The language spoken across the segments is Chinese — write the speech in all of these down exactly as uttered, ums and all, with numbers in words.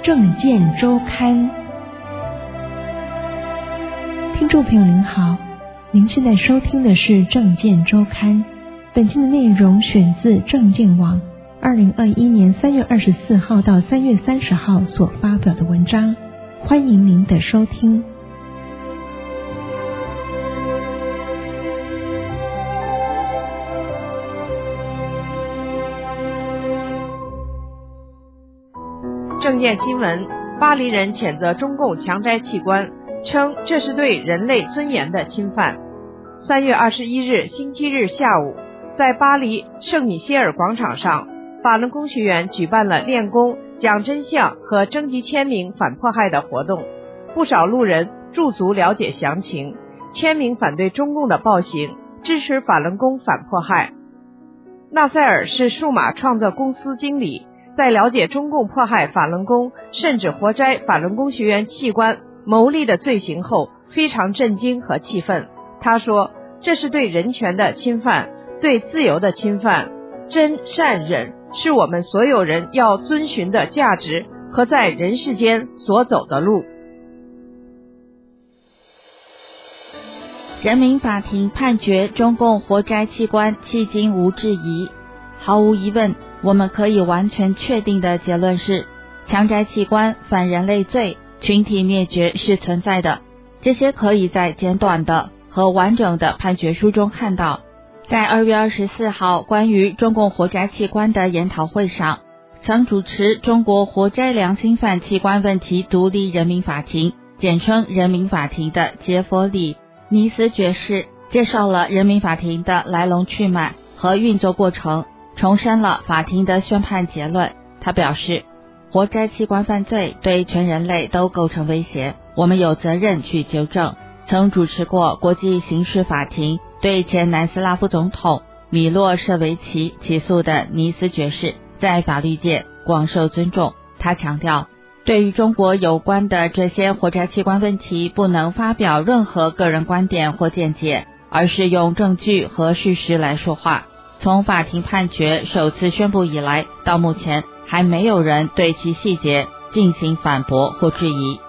政见周刊。听众朋友您好，您现在收听的是政见周刊，本期的内容选自政见网二零二一年三月二十四号到三月三十号所发表的文章，欢迎您的收听。 政见新闻：巴黎人谴责中共强摘器官，称这是对人类尊严的侵犯。三月二十一日星期日下午，在巴黎圣米歇尔广场上，法轮功学员举办了练功、讲真相和征集签名反迫害的活动。不少路人驻足了解详情，签名反对中共的暴行，支持法轮功反迫害。纳塞尔是数码创作公司经理，在了解中共迫害法轮功甚至活摘法轮功学员器官牟利的罪行后，非常震惊和气愤。他说，这是对人权的侵犯，对自由的侵犯。真善忍是我们所有人要遵循的价值和在人世间所走的路。 人民法庭判决中共活摘器官迄今无质疑。毫无疑问，我们可以完全确定的结论是，强摘器官、反人类罪、群体灭绝是存在的。这些可以在简短的和完整的判决书中看到。在二月二十四号关于中共活摘器官的研讨会上，曾主持中国活摘良心犯器官问题独立人民法庭，简称人民法庭的杰佛里·尼斯爵士介绍了人民法庭的来龙去脉和运作过程，重申了法庭的宣判结论。他表示，活摘器官犯罪对全人类都构成威胁，我们有责任去纠正。曾主持过国际刑事法庭对前南斯拉夫总统米洛舍维奇起诉的尼斯爵士在法律界广受尊重。他强调，对于中国有关的这些活摘器官问题，不能发表任何个人观点或见解，而是用证据和事实来说话。从法庭判决首次宣布以来，到目前还没有人对其细节进行反驳或质疑。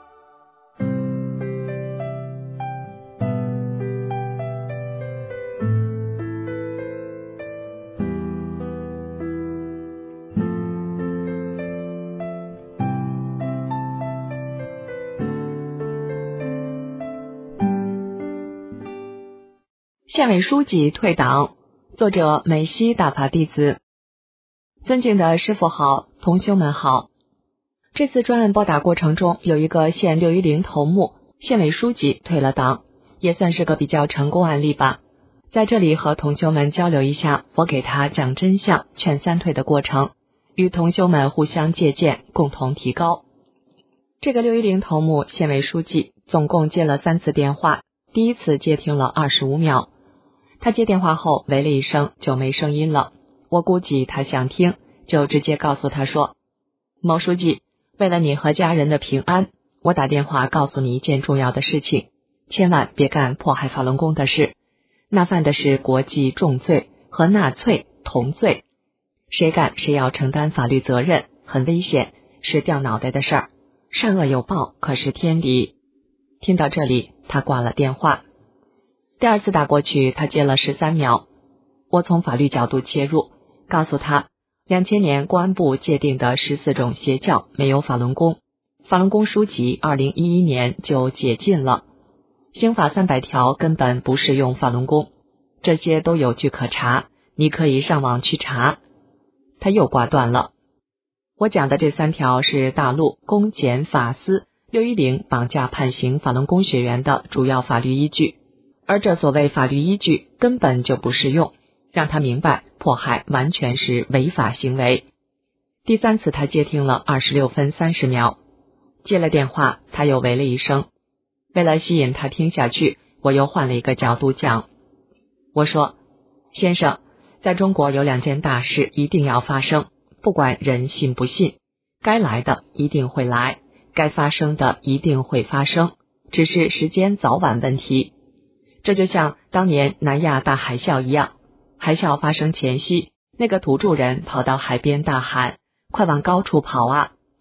县委书记退党，作者美西大法弟子。尊敬的师父好，同修们好。这次专案拨打过程中，有一个县六一零头目县委书记退了党，也算是个比较成功案例吧。在这里和同修们交流一下我给他讲真相劝三退的过程，与同修们互相借鉴，共同提高。这个六一零头目县委书记总共接了三次电话，第一次接听了二十五秒。他接电话后喂了一声就没声音了，我估计他想听，就直接告诉他说，某书记，为了你和家人的平安，我打电话告诉你一件重要的事情，千万别干迫害法轮功的事，那犯的是国际重罪，和纳粹同罪，谁干谁要承担法律责任，很危险，是掉脑袋的事儿，善恶有报，可是天理。听到这里，他挂了电话。第二次打过去，他接了十三秒。我从法律角度切入，告诉他，两千年公安部界定的十四种邪教没有法轮功，法轮功书籍二零一一年就解禁了，刑法三百条根本不适用法轮功，这些都有据可查，你可以上网去查。他又挂断了。我讲的这三条是大陆公检法司六一零绑架判刑法轮功学员的主要法律依据，而这所谓法律依据根本就不适用，让他明白迫害完全是违法行为。第三次他接听了二十六分三十秒，接了电话他又喂了一声。为了吸引他听下去，我又换了一个角度讲。我说，先生，在中国有两件大事一定要发生，不管人信不信，该来的一定会来，该发生的一定会发生，只是时间早晚问题。这就像当年南亚大海啸一样，海啸发生前夕，那个土著人跑到海边大喊，快往高处跑啊，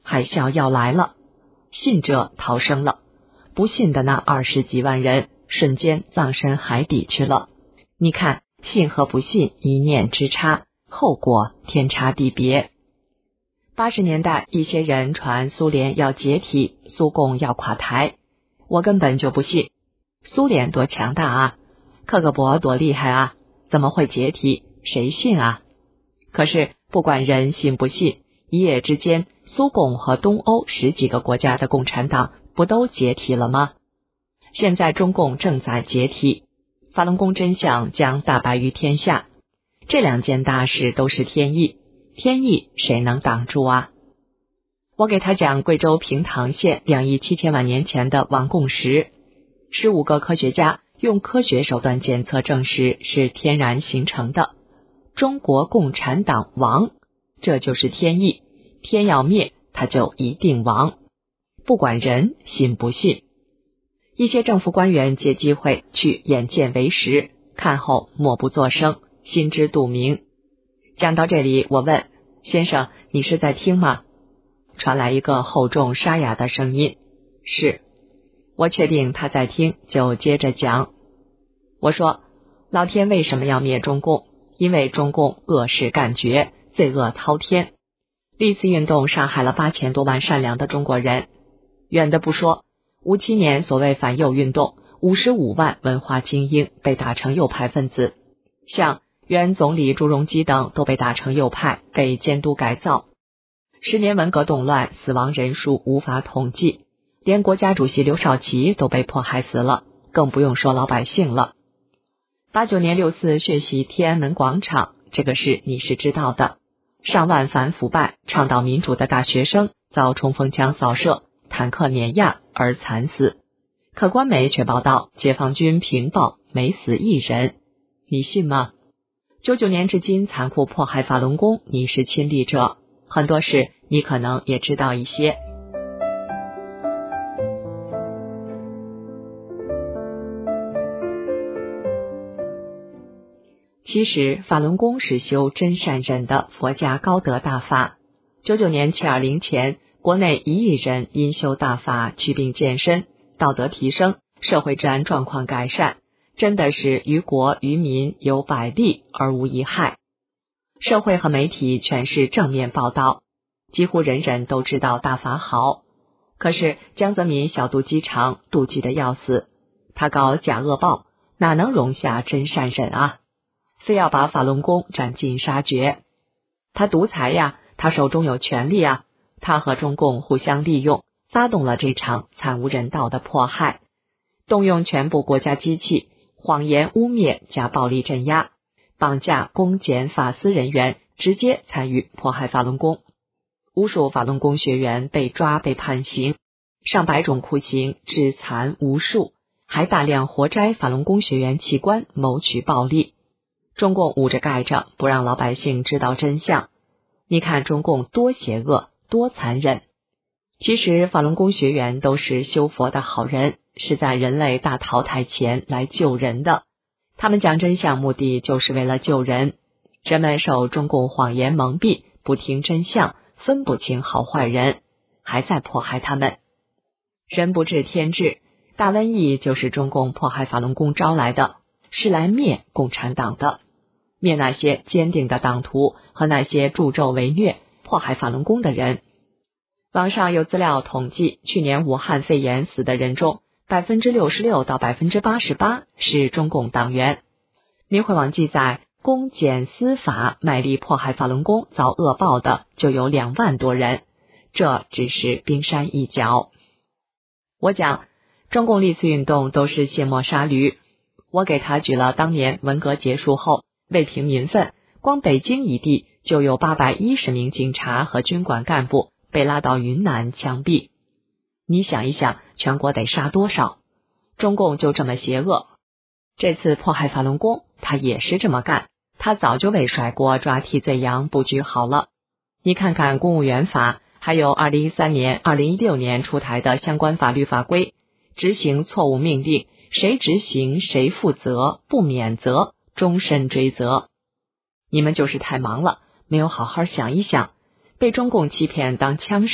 海啸要来了，信者逃生了，不信的那二十几万人瞬间葬身海底去了。你看，信和不信一念之差，后果天差地别。八十年代，一些人传苏联要解体，苏共要垮台，我根本就不信。苏联多强大啊，克格勃多厉害啊，怎么会解体？谁信啊？可是不管人信不信，一夜之间，苏共和东欧十几个国家的共产党不都解体了吗？现在中共正在解体，法轮功真相将大白于天下。这两件大事都是天意，天意谁能挡住啊？我给他讲贵州平塘县两亿七千万年前的王贡石，十五个科学家用科学手段检测证实是天然形成的。中国共产党亡，这就是天意，天要灭，它就一定亡，不管人信不信。一些政府官员借机会去眼见为实，看后默不作声，心知肚明。讲到这里，我问先生，你是在听吗？传来一个厚重沙哑的声音，是。我确定他在听，就接着讲。我说，老天为什么要灭中共？因为中共恶事干绝，罪恶滔天。历次运动杀害了八千多万善良的中国人。远的不说，五七年所谓反右运动，五十五万文化精英被打成右派分子，像原总理朱镕基等都被打成右派，被监督改造。十年文革动乱，死亡人数无法统计，连国家主席刘少奇都被迫害死了，更不用说老百姓了。八九年六四血洗天安门广场，这个事你是知道的。上万反腐败、倡导民主的大学生遭冲锋枪扫射、坦克碾压而惨死，可官媒却报道解放军平暴，没死一人，你信吗？九九年至今残酷迫害法轮功，你是亲历者，很多事你可能也知道一些。其实法轮功是修真善忍的佛家高德大法。九九年七二零前，国内一亿人因修大法祛病健身，道德提升，社会治安状况改善，真的是于国于民有百利而无一害。社会和媒体全是正面报道，几乎人人都知道大法好。可是江泽民小肚鸡肠，妒忌的要死，他搞假恶报，哪能容下真善忍啊？非要把法轮功斩尽杀绝。他独裁呀，他手中有权力啊，他和中共互相利用，发动了这场惨无人道的迫害，动用全部国家机器，谎言污蔑加暴力镇压，绑架公检法司人员，直接参与迫害法轮功。无数法轮功学员被抓被判刑，上百种酷刑，致残无数，还大量活摘法轮功学员器官，谋取暴利。中共捂着盖着，不让老百姓知道真相。你看中共多邪恶，多残忍。其实法轮功学员都是修佛的好人，是在人类大淘汰前来救人的。他们讲真相目的就是为了救人。人们受中共谎言蒙蔽，不听真相，分不清好坏人，还在迫害他们。人不治天治，大瘟疫就是中共迫害法轮功招来的，是来灭共产党的。灭那些坚定的党徒和那些助纣为虐、迫害法轮功的人。网上有资料统计，去年武汉肺炎死的人中，百分之六十六到百分之八十八是中共党员。明慧网记载，公检司法卖力迫害法轮功遭恶报的就有两万多人，这只是冰山一角。我讲，中共历次运动都是卸磨杀驴。我给他举了当年文革结束后，为平民愤，光北京一地就有八百一十名警察和军管干部被拉到云南枪毙。你想一想，全国得杀多少？中共就这么邪恶。这次迫害法轮功，他也是这么干，他早就为甩锅抓替罪羊布局好了。你看看公务员法，还有二零一三年、二零一六年出台的相关法律法规，执行错误命令，谁执行谁负责，不免责，终身追责。你们就是太忙了，没有好好想一想，被中共欺骗当枪使，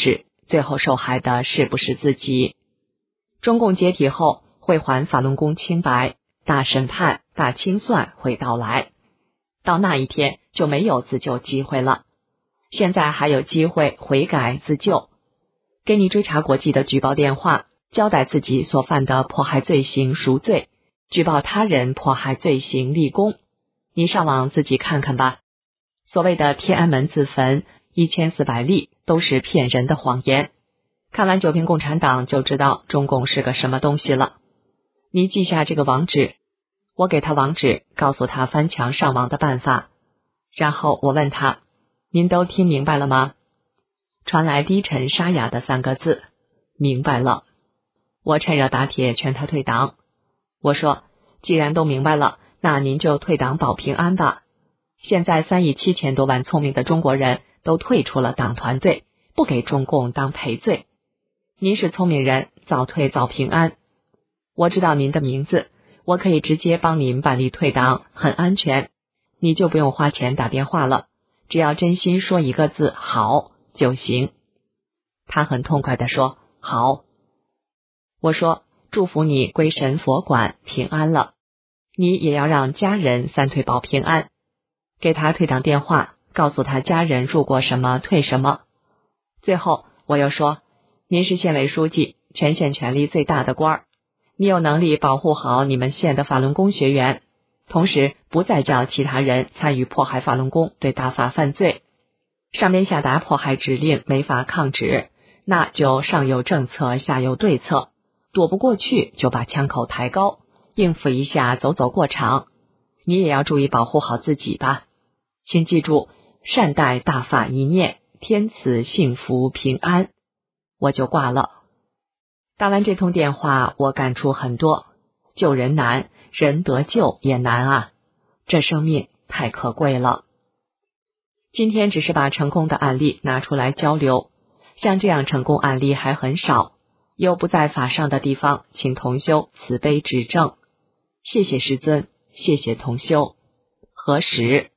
最后受害的是不是自己？中共解体后会还法轮功清白，大审判、大清算会到来，到那一天就没有自救机会了。现在还有机会悔改自救，给你追查国际的举报电话，交代自己所犯的迫害罪行赎罪，举报他人迫害罪行立功。你上网自己看看吧。所谓的天安门自焚、一千四百例都是骗人的谎言。看完九评共产党就知道中共是个什么东西了。你记下这个网址，我给他网址，告诉他翻墙上网的办法。然后我问他，您都听明白了吗？传来低沉沙哑的三个字，明白了。我趁热打铁劝他退党。我说，既然都明白了，那您就退党保平安吧。现在三亿七千多万聪明的中国人都退出了党团队，不给中共当赔罪。您是聪明人，早退早平安。我知道您的名字，我可以直接帮您办理退党，很安全。你就不用花钱打电话了，只要真心说一个字好就行。他很痛快地说好。我说，祝福你归神佛管，平安了。你也要让家人三退保平安。给他退党电话，告诉他家人入过什么退什么。最后我又说，您是县委书记，全县权力最大的官儿，你有能力保护好你们县的法轮功学员，同时不再叫其他人参与迫害法轮功，对大法犯罪。上面下达迫害指令没法抗旨，那就上有政策下有对策，躲不过去就把枪口抬高，应付一下走走过场。你也要注意保护好自己吧。请记住，善待大法一念，天赐幸福平安。我就挂了。打完这通电话，我感触很多，救人难，人得救也难啊，这生命太可贵了。今天只是把成功的案例拿出来交流，像这样成功案例还很少，有不在法上的地方，请同修慈悲指正。谢谢师尊，谢谢同修。何时？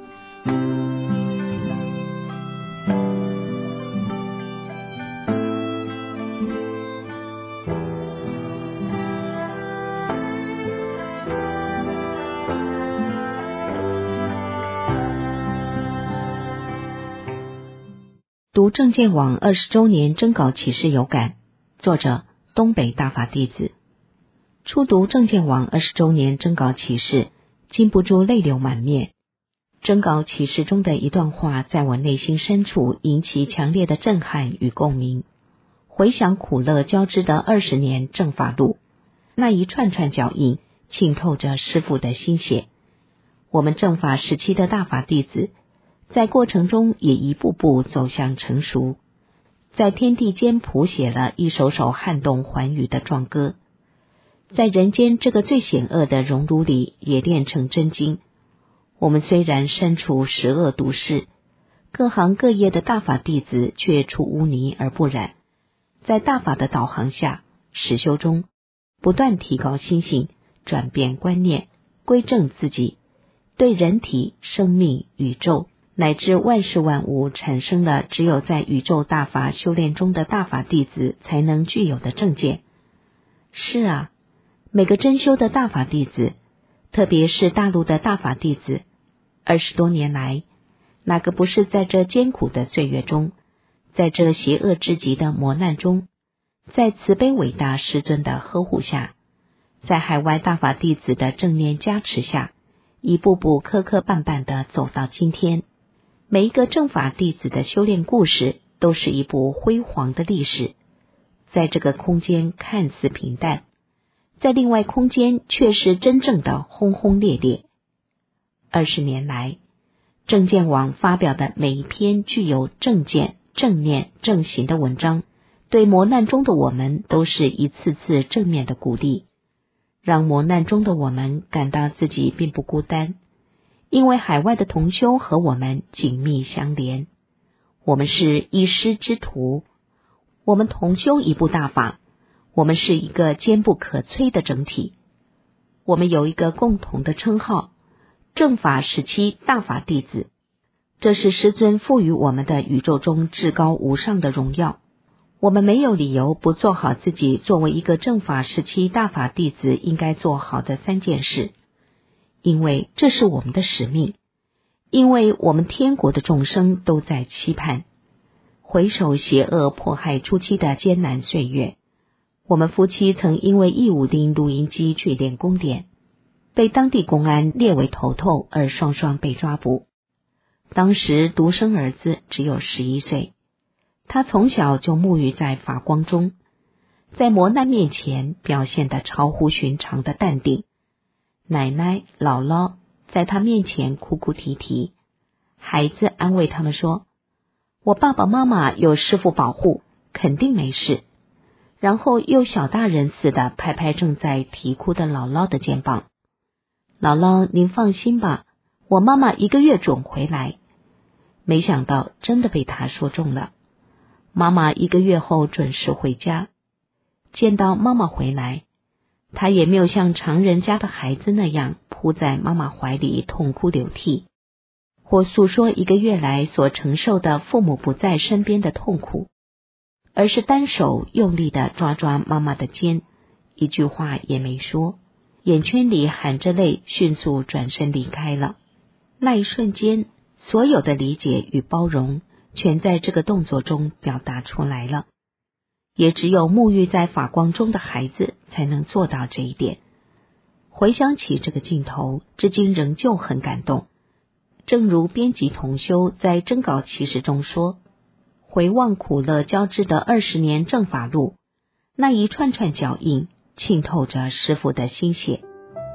读正见网二十周年征稿启事有感，作者东北大法弟子。初读正见网二十周年征稿启事，禁不住泪流满面。征稿启事中的一段话在我内心深处引起强烈的震撼与共鸣。回想苦乐交织的二十年正法路，那一串串脚印浸透着师父的心血。我们正法时期的大法弟子在过程中也一步步走向成熟，在天地间谱写了一首首撼动寰宇的壮歌，在人间这个最险恶的熔炉里也炼成真经。我们虽然身处十恶毒世，各行各业的大法弟子却出污泥而不染，在大法的导航下，实修中不断提高心性，转变观念，归正自己，对人体、生命、宇宙乃至万事万物产生了只有在宇宙大法修炼中的大法弟子才能具有的正见。是啊，每个真修的大法弟子，特别是大陆的大法弟子，二十多年来，哪个不是在这艰苦的岁月中，在这邪恶之极的磨难中，在慈悲伟大师尊的呵护下，在海外大法弟子的正念加持下，一步步磕磕绊绊地走到今天。每一个正法弟子的修炼故事都是一部辉煌的历史，在这个空间看似平淡，在另外空间却是真正的轰轰烈烈。二十年来，正见网发表的每一篇具有正见、正念、正行的文章，对磨难中的我们都是一次次正面的鼓励，让磨难中的我们感到自己并不孤单。因为海外的同修和我们紧密相连，我们是一师之徒，我们同修一部大法，我们是一个坚不可摧的整体。我们有一个共同的称号，正法时期大法弟子，这是师尊赋予我们的宇宙中至高无上的荣耀。 我们没有理由不做好自己作为一个正法时期大法弟子应该做好的三件事，因为这是我们的使命，因为我们天国的众生都在期盼。回首邪恶迫害初期的艰难岁月，我们夫妻曾因为义务拎录音机去练功点，被当地公安列为头头而双双被抓捕。当时独生儿子只有十一岁，他从小就沐浴在法光中，在磨难面前表现得超乎寻常的淡定。奶奶、姥姥在他面前哭哭啼啼，孩子安慰他们说，我爸爸妈妈有师父保护，肯定没事。然后又小大人似的拍拍正在啼哭的姥姥的肩膀，姥姥您放心吧，我妈妈一个月准回来。没想到真的被他说中了，妈妈一个月后准时回家。见到妈妈回来，他也没有像常人家的孩子那样扑在妈妈怀里痛哭流涕，或诉说一个月来所承受的父母不在身边的痛苦，而是单手用力地抓抓妈妈的肩，一句话也没说，眼圈里含着泪迅速转身离开了。那一瞬间，所有的理解与包容全在这个动作中表达出来了，也只有沐浴在法光中的孩子才能做到这一点。回想起这个镜头，至今仍旧很感动。正如编辑同修在征稿启示中说，回望苦乐交织的二十年正法路，那一串串脚印浸透着师父的心血。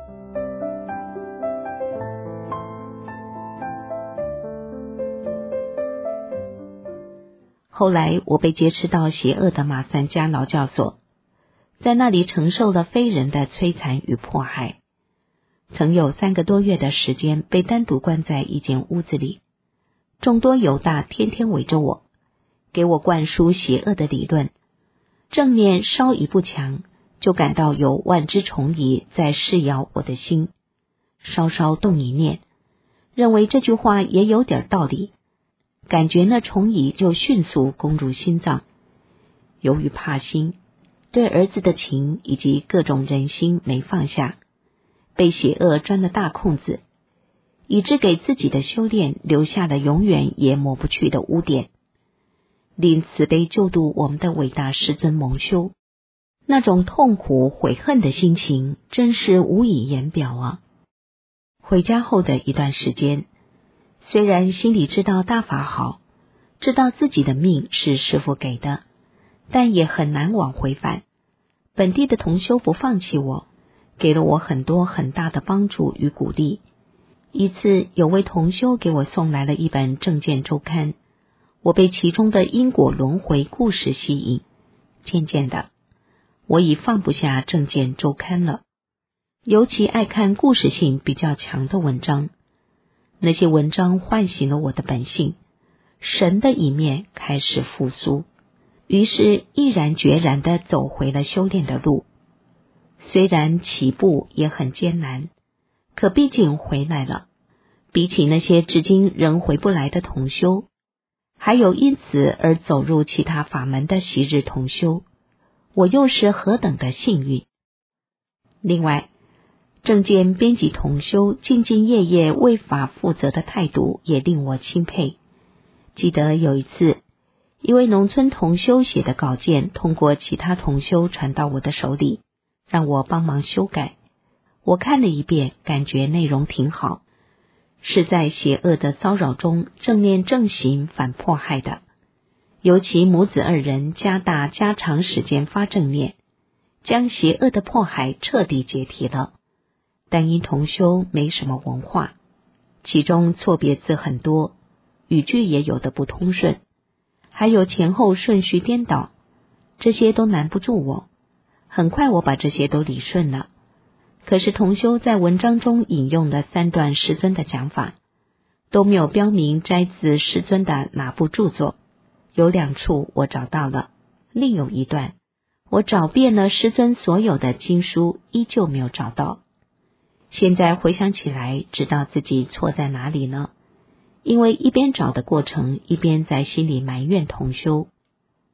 后来我被劫持到邪恶的马三家劳教所，在那里承受了非人的摧残与迫害。曾有三个多月的时间被单独关在一间屋子里，众多犹大天天围着我，给我灌输邪恶的理论，正念稍一不强，就感到有万只虫蚁在噬咬我的心，稍稍动一念，认为这句话也有点道理，感觉那虫蚁就迅速攻入心脏。由于怕心，对儿子的情以及各种人心没放下，被邪恶钻了大空子，以致给自己的修炼留下了永远也抹不去的污点。令慈悲救度我们的伟大师尊蒙羞，那种痛苦悔恨的心情真是无以言表啊！回家后的一段时间，虽然心里知道大法好，知道自己的命是师父给的，但也很难往回返。本地的同修不放弃我，给了我很多很大的帮助与鼓励。一次有位同修给我送来了一本正见周刊，我被其中的因果轮回故事吸引，渐渐的我已放不下正见周刊了，尤其爱看故事性比较强的文章。那些文章唤醒了我的本性，神的一面开始复苏，于是毅然决然地走回了修炼的路。虽然起步也很艰难，可毕竟回来了。比起那些至今仍回不来的同修，还有因此而走入其他法门的昔日同修，我又是何等的幸运。另外，正见编辑同修兢兢业业为法负责的态度也令我钦佩。记得有一次，一位农村同修写的稿件通过其他同修传到我的手里，让我帮忙修改。我看了一遍，感觉内容挺好，是在邪恶的骚扰中正念正行反迫害的，尤其母子二人加大加长时间发正念，将邪恶的迫害彻底解体了。但因同修没什么文化，其中错别字很多，语句也有的不通顺，还有前后顺序颠倒，这些都难不住我。很快我把这些都理顺了。可是同修在文章中引用了三段师尊的讲法，都没有标明摘自师尊的哪部著作。有两处我找到了，另有一段我找遍了师尊所有的经书，依旧没有找到。现在回想起来，知道自己错在哪里呢？因为一边找的过程，一边在心里埋怨同修。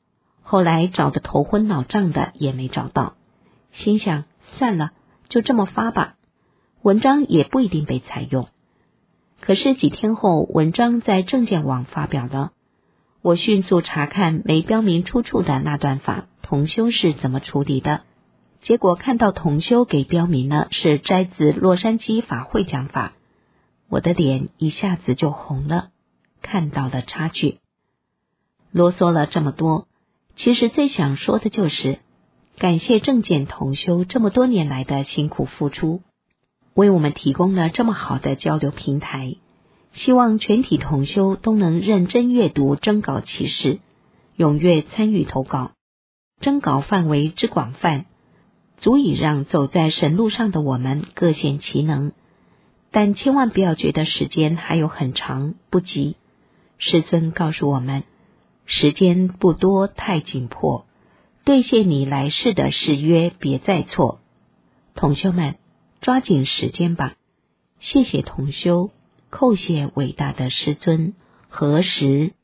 后来找得头昏脑胀的也没找到，心想算了，就这么发吧，文章也不一定被采用。可是几天后，文章在证件网发表了，我迅速查看没标明出处的那段法同修是怎么处理的，结果看到同修给标明了是摘自洛杉矶法会讲法，我的脸一下子就红了，看到了差距。啰嗦了这么多，其实最想说的就是感谢正见同修这么多年来的辛苦付出，为我们提供了这么好的交流平台。希望全体同修都能认真阅读征稿启事，踊跃参与投稿。征稿范围之广泛，足以让走在神路上的我们各显其能，但千万不要觉得时间还有很长，不急。师尊告诉我们，时间不多，太紧迫，兑现你来世的誓约，别再错。同修们，抓紧时间吧。谢谢同修，叩谢伟大的师尊。何时？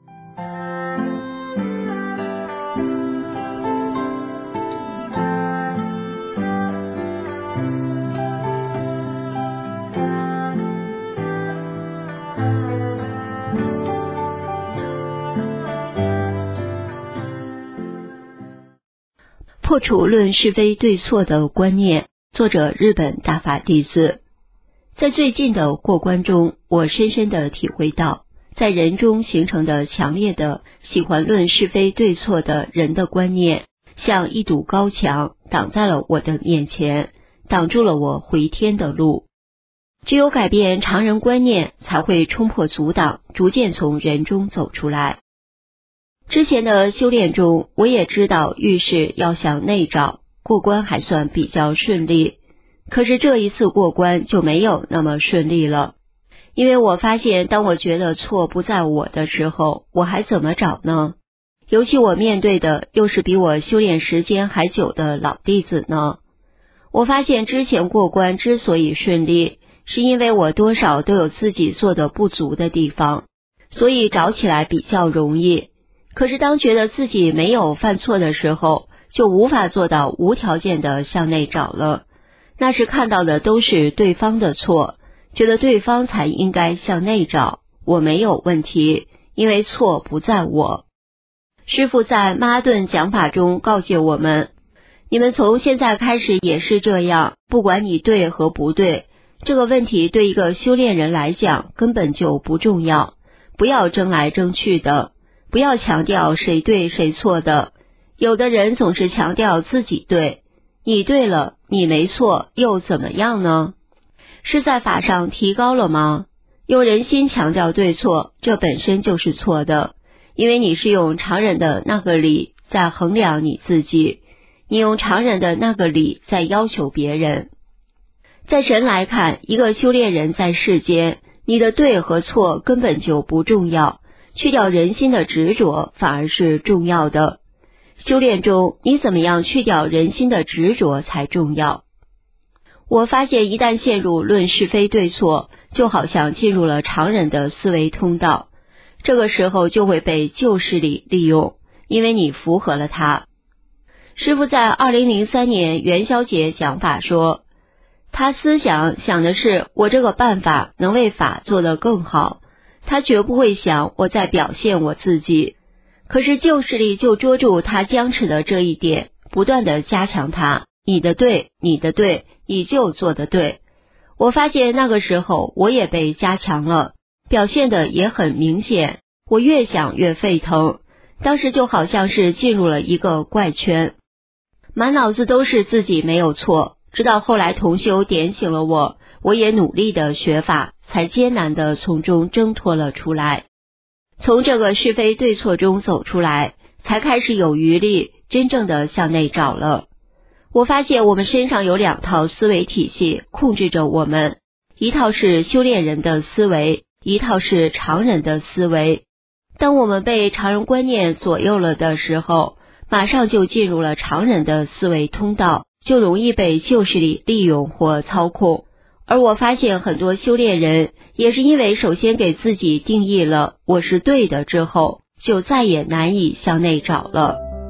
破除论是非对错的观念，作者日本大法弟子。在最近的过关中，我深深地体会到，在人中形成的强烈的喜欢论是非对错的人的观念，像一堵高墙挡在了我的面前，挡住了我回天的路。只有改变常人观念，才会冲破阻挡，逐渐从人中走出来。之前的修炼中，我也知道遇事要向内找，过关还算比较顺利。可是这一次过关就没有那么顺利了，因为我发现当我觉得错不在我的时候，我还怎么找呢？尤其我面对的又是比我修炼时间还久的老弟子呢。我发现之前过关之所以顺利，是因为我多少都有自己做的不足的地方，所以找起来比较容易。可是当觉得自己没有犯错的时候，就无法做到无条件的向内找了。那是看到的都是对方的错，觉得对方才应该向内找，我没有问题，因为错不在我。师父在曼哈顿讲法中告诫我们，你们从现在开始也是这样，不管你对和不对，这个问题对一个修炼人来讲根本就不重要，不要争来争去的，不要强调谁对谁错的。有的人总是强调自己对，你对了，你没错，又怎么样呢？是在法上提高了吗？用人心强调对错，这本身就是错的，因为你是用常人的那个理在衡量你自己，你用常人的那个理在要求别人。在神来看，一个修炼人在世间，你的对和错根本就不重要，去掉人心的执着反而是重要的。修炼中，你怎么样去掉人心的执着才重要。我发现一旦陷入论是非对错，就好像进入了常人的思维通道，这个时候就会被旧势力利用，因为你符合了它。师父在二零零三年元宵节讲法说，他思想想的是我这个办法能为法做得更好，他绝不会想我在表现我自己。可是旧势力就捉住他僵持的这一点，不断地加强他，你的对，你的对，你就做得对。我发现那个时候我也被加强了，表现得也很明显，我越想越沸腾，当时就好像是进入了一个怪圈，满脑子都是自己没有错。直到后来同修点醒了我，我也努力的学法，才艰难地从中挣脱了出来。从这个是非对错中走出来，才开始有余力真正的向内找了。我发现我们身上有两套思维体系控制着我们，一套是修炼人的思维，一套是常人的思维。当我们被常人观念左右了的时候，马上就进入了常人的思维通道，就容易被旧势力利用或操控。而我发现很多修炼人也是因为首先给自己定义了我是对的之后，就再也难以向内找了。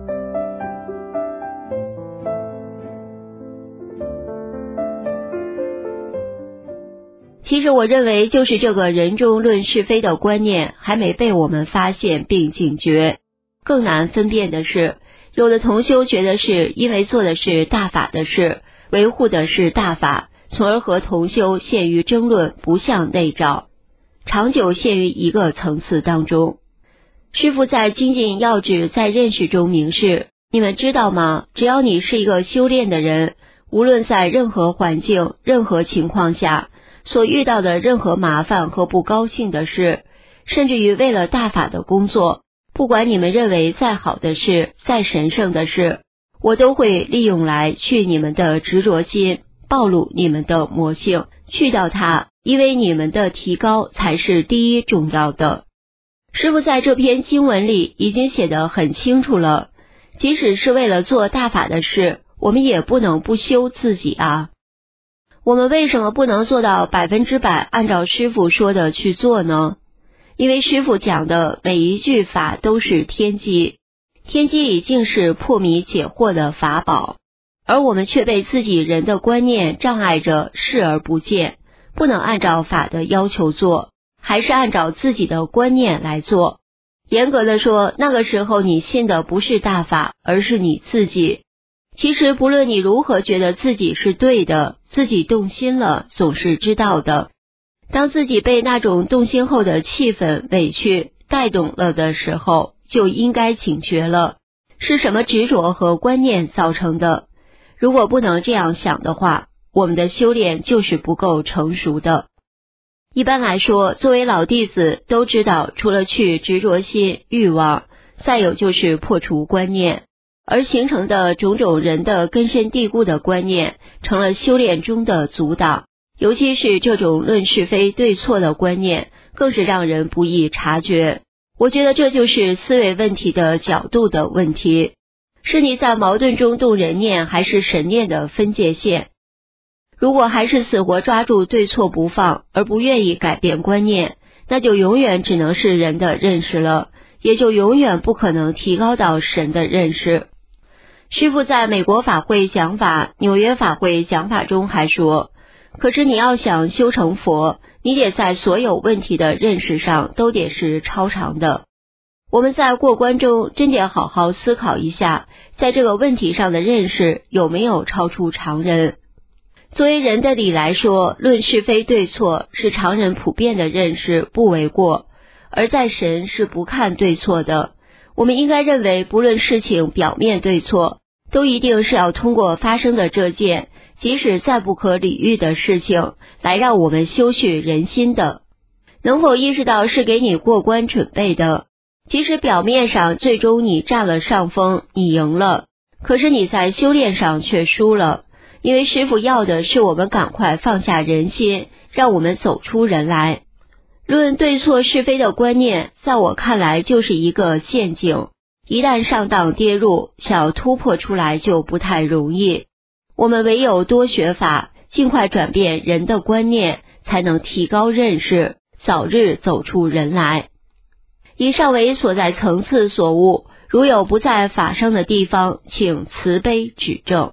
其实我认为就是这个人中论是非的观念还没被我们发现并警觉。更难分辨的是，有的同修觉得是因为做的是大法的事，维护的是大法，从而和同修陷于争论，不向内照，长久陷于一个层次当中。师父在精进要旨在认识中明示，你们知道吗？只要你是一个修炼的人，无论在任何环境、任何情况下，所遇到的任何麻烦和不高兴的事，甚至于为了大法的工作，不管你们认为再好的事、再神圣的事，我都会利用来去你们的执着心，暴露你们的魔性，去掉它，因为你们的提高才是第一重要的。师父在这篇经文里已经写得很清楚了，即使是为了做大法的事，我们也不能不修自己啊。我们为什么不能做到百分之百按照师父说的去做呢？因为师父讲的每一句法都是天机，天机已经是破迷解惑的法宝，而我们却被自己人的观念障碍着，视而不见，不能按照法的要求做，还是按照自己的观念来做。严格的说，那个时候你信的不是大法，而是你自己。其实不论你如何觉得自己是对的，自己动心了总是知道的。当自己被那种动心后的气氛、委屈带动了的时候，就应该警觉了，是什么执着和观念造成的？如果不能这样想的话，我们的修炼就是不够成熟的。一般来说，作为老弟子都知道，除了去执着心、欲望，再有就是破除观念，而形成的种种人的根深蒂固的观念，成了修炼中的阻挡。尤其是这种论是非对错的观念，更是让人不易察觉。我觉得这就是思维问题的角度的问题，是你在矛盾中动人念还是神念的分界线。如果还是死活抓住对错不放，而不愿意改变观念，那就永远只能是人的认识了，也就永远不可能提高到神的认识。师父在美国法会讲法、纽约法会讲法中还说，可是你要想修成佛，你得在所有问题的认识上都得是超常的。我们在过关中真得好好思考一下，在这个问题上的认识有没有超出常人。作为人的理来说，论是非对错是常人普遍的认识，不为过，而在神是不看对错的。我们应该认为，不论事情表面对错，都一定是要通过发生的这件即使再不可理喻的事情来让我们修续人心的。能否意识到是给你过关准备的？即使表面上最终你占了上风，你赢了，可是你在修炼上却输了。因为师父要的是我们赶快放下人心，让我们走出人来。论对错是非的观念，在我看来就是一个陷阱，一旦上当跌入，想要突破出来就不太容易。我们唯有多学法，尽快转变人的观念，才能提高认识，早日走出人来。以上为所在层次所悟，如有不在法上的地方，请慈悲指正。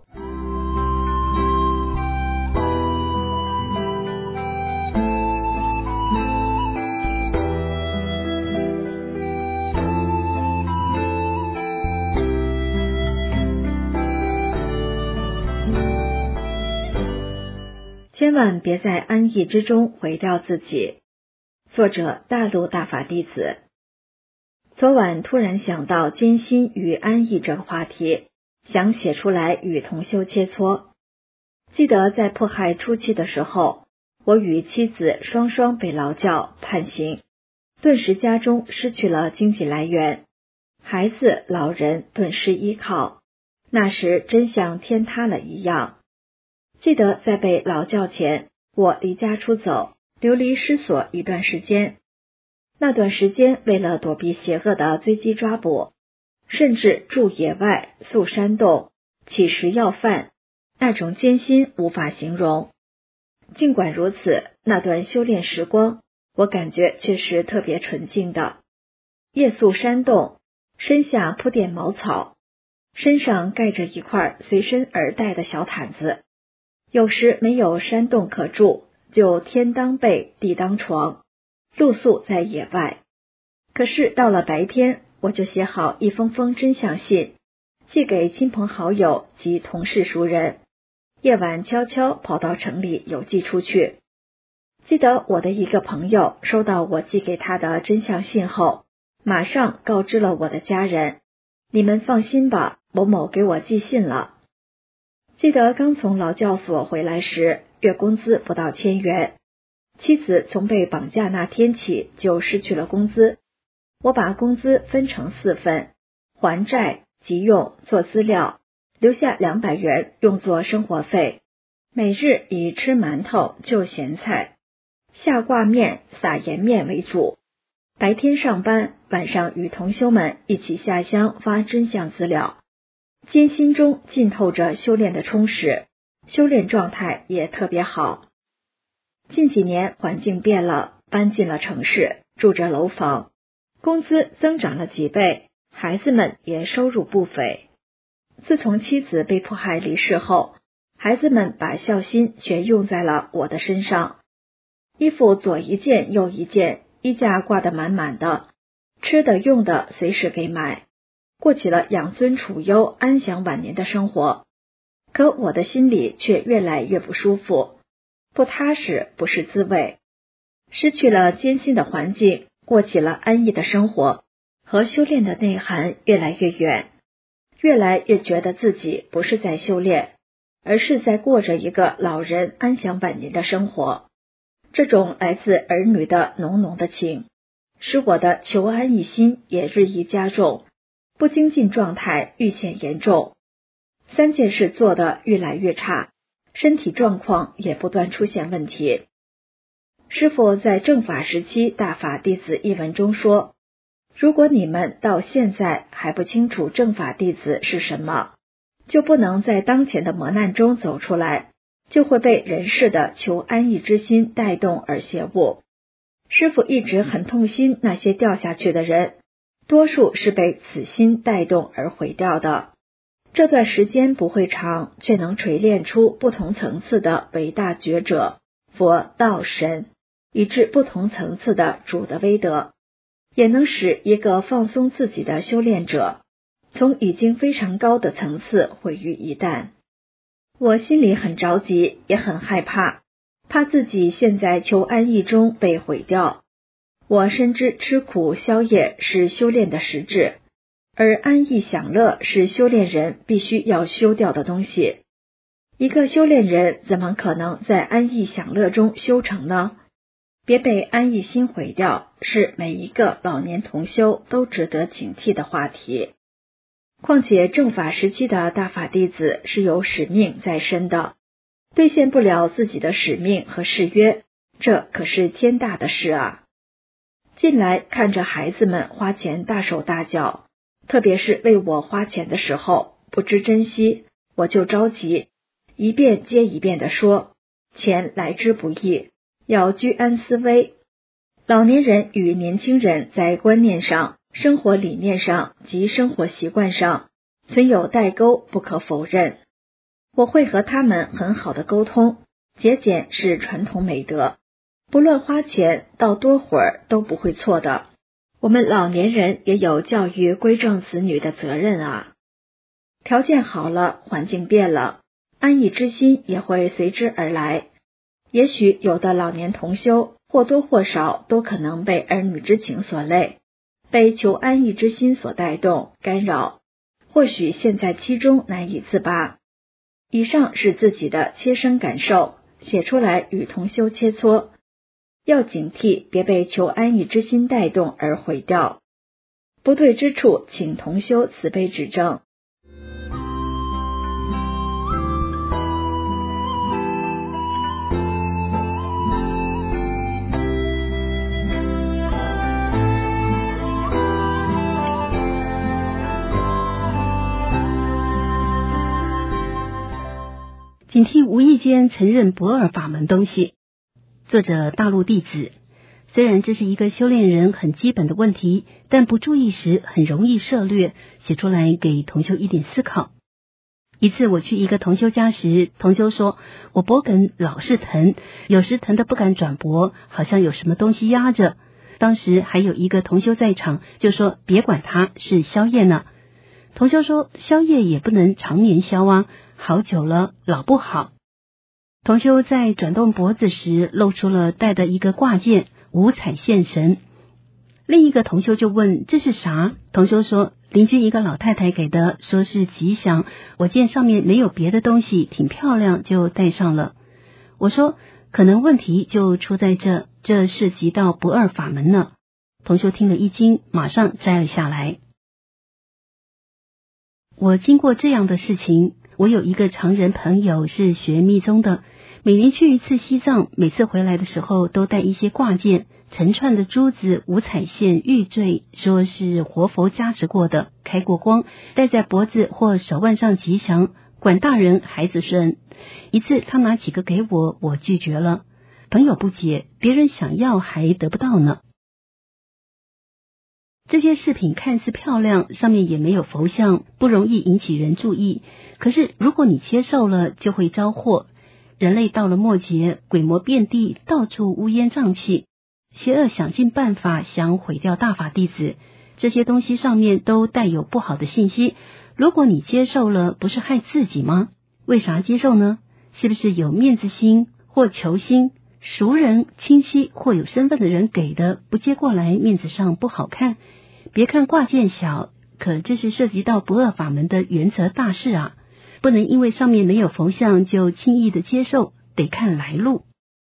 千万别在安逸之中毁掉自己。作者：大陆大法弟子。昨晚突然想到艰辛与安逸这个话题，想写出来与同修切磋。记得在迫害初期的时候，我与妻子双双被劳教判刑，顿时家中失去了经济来源，孩子老人顿失依靠，那时真像天塌了一样。记得在被劳教前，我离家出走，流离失所一段时间。那段时间为了躲避邪恶的追击抓捕，甚至住野外、宿山洞、乞食要饭，那种艰辛无法形容。尽管如此，那段修炼时光，我感觉却是特别纯净的。夜宿山洞，身下铺垫茅草，身上盖着一块随身而带的小毯子。有时没有山洞可住， 就天当被，地当床，露宿在野外。可是到了白天，我就写好一封封真相信，寄给亲朋好友及同事熟人，夜晚悄悄跑到城里邮寄出去。记得我的一个朋友收到我寄给他的真相信后，马上告知了我的家人，你们放心吧，某某给我寄信了。记得刚从劳教所回来时，月工资不到千元，妻子从被绑架那天起就失去了工资。我把工资分成四份，还债、急用、做资料，留下两百元用作生活费，每日以吃馒头、就咸菜、下挂面、撒盐面为主。白天上班，晚上与同修们一起下乡发真相资料，艰辛中浸透着修炼的充实，修炼状态也特别好。近几年环境变了，搬进了城市，住着楼房，工资增长了几倍，孩子们也收入不菲。自从妻子被迫害离世后，孩子们把孝心全用在了我的身上，衣服左一件右一件，衣架挂得满满的，吃的用的随时给买，过起了养尊处优、安享晚年的生活。可我的心里却越来越不舒服，不踏实，不是滋味。失去了艰辛的环境，过起了安逸的生活，和修炼的内涵越来越远，越来越觉得自己不是在修炼，而是在过着一个老人安享晚年的生活。这种来自儿女的浓浓的情，使我的求安逸心也日益加重，不精进状态愈显严重。三件事做得越来越差，身体状况也不断出现问题。师父在正法时期大法弟子一文中说，如果你们到现在还不清楚正法弟子是什么，就不能在当前的磨难中走出来，就会被人世的求安逸之心带动而邪误。师父一直很痛心那些掉下去的人，多数是被此心带动而毁掉的。这段时间不会长，却能锤炼出不同层次的伟大觉者，佛、道、神，以致不同层次的主的威德，也能使一个放松自己的修炼者，从已经非常高的层次毁于一旦。我心里很着急，也很害怕，怕自己现在求安逸中被毁掉。我深知吃苦消业是修炼的实质，而安逸享乐是修炼人必须要修掉的东西。一个修炼人怎么可能在安逸享乐中修成呢？别被安逸心毁掉，是每一个老年同修都值得警惕的话题。况且正法时期的大法弟子是有使命在身的，兑现不了自己的使命和誓约，这可是天大的事啊！近来看着孩子们花钱大手大脚，特别是为我花钱的时候，不知珍惜，我就着急，一遍接一遍地说，钱来之不易，要居安思危。老年人与年轻人在观念上、生活理念上及生活习惯上存有代沟，不可否认。我会和他们很好的沟通，节俭是传统美德，不乱花钱，到多会儿都不会错的。我们老年人也有教育归正子女的责任啊。条件好了，环境变了，安逸之心也会随之而来。也许有的老年同修或多或少都可能被儿女之情所累，被求安逸之心所带动干扰，或许陷在其中难以自拔。以上是自己的切身感受，写出来与同修切磋，要警惕别被求安逸之心带动而毁掉。不对之处，请同修慈悲指正。 警惕无意间承认不二法门东西。作者大陆弟子。虽然这是一个修炼人很基本的问题，但不注意时很容易涉略，写出来给同修一点思考。 一次我去一个同修家时，同修说我脖梗老是疼，有时疼得不敢转脖，好像有什么东西压着。当时还有一个同修在场，就说别管他，是宵夜呢。同修说宵夜也不能常年宵啊，好久了老不好。同修在转动脖子时露出了戴的一个挂件，五彩现神。另一个同修就问这是啥？同修说邻居一个老太太给的，说是吉祥，我见上面没有别的东西，挺漂亮，就戴上了。我说可能问题就出在这，这涉及到不二法门呢。同修听了一惊，马上摘了下来。我经过这样的事情，我有一个常人朋友是学密宗的，每年去一次西藏，每次回来的时候都带一些挂件，成串的珠子、五彩线、玉坠，说是活佛加持过的，开过光，戴在脖子或手腕上吉祥，管大人孩子顺。一次他拿几个给我，我拒绝了。朋友不解，别人想要还得不到呢。这些饰品看似漂亮，上面也没有佛像，不容易引起人注意。可是如果你接受了，就会招祸。人类到了末节，鬼魔遍地，到处乌烟瘴气，邪恶想尽办法想毁掉大法弟子。这些东西上面都带有不好的信息，如果你接受了，不是害自己吗？为啥接受呢？是不是有面子心或求心？熟人、亲戚或有身份的人给的，不接过来，面子上不好看。别看挂件小，可这是涉及到不二法门的原则大事啊，不能因为上面没有佛像就轻易的接受，得看来路。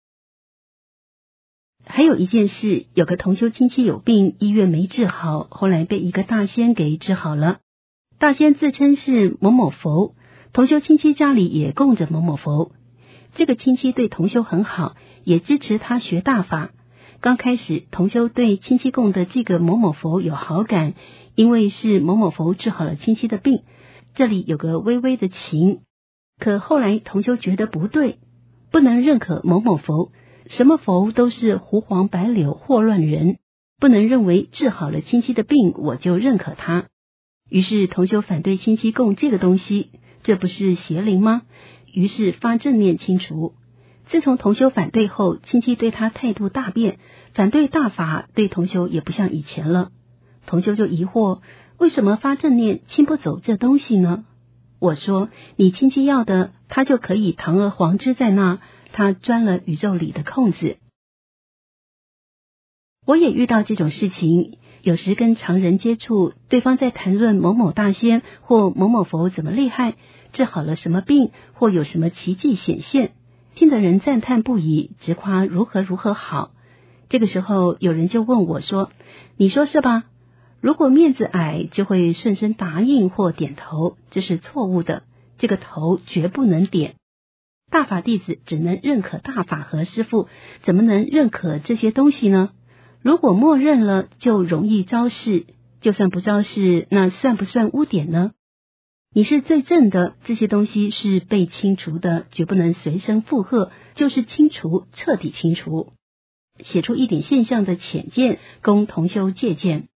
还有一件事，有个同修亲戚有病，医院没治好，后来被一个大仙给治好了。大仙自称是某某佛，同修亲戚家里也供着某某佛。这个亲戚对同修很好，也支持他学大法。刚开始同修对亲戚供的这个某某佛有好感，因为是某某佛治好了亲戚的病，这里有个微微的情。可后来同修觉得不对，不能认可某某佛，什么佛都是胡黄白柳祸乱人，不能认为治好了亲戚的病我就认可他。于是同修反对亲戚供这个东西，这不是邪灵吗？于是发正念清除。自从同修反对后，亲戚对他态度大变，反对大法，对同修也不像以前了。同修就疑惑，为什么发正念清不走这东西呢？我说你亲戚要的，他就可以堂而皇之在那，他钻了宇宙里的空子。我也遇到这种事情，有时跟常人接触，对方在谈论某某大仙或某某佛怎么厉害，治好了什么病，或有什么奇迹显现，听的人赞叹不已，直夸如何如何好。这个时候有人就问我说，你说是吧？如果面子矮，就会顺声答应或点头，这是错误的，这个头绝不能点。大法弟子只能认可大法和师父，怎么能认可这些东西呢？如果默认了，就容易招事，就算不招事，那算不算污点呢？你是最正的，这些东西是被清除的，绝不能随声附和，就是清除，彻底清除。写出一点现象的浅见，供同修借鉴。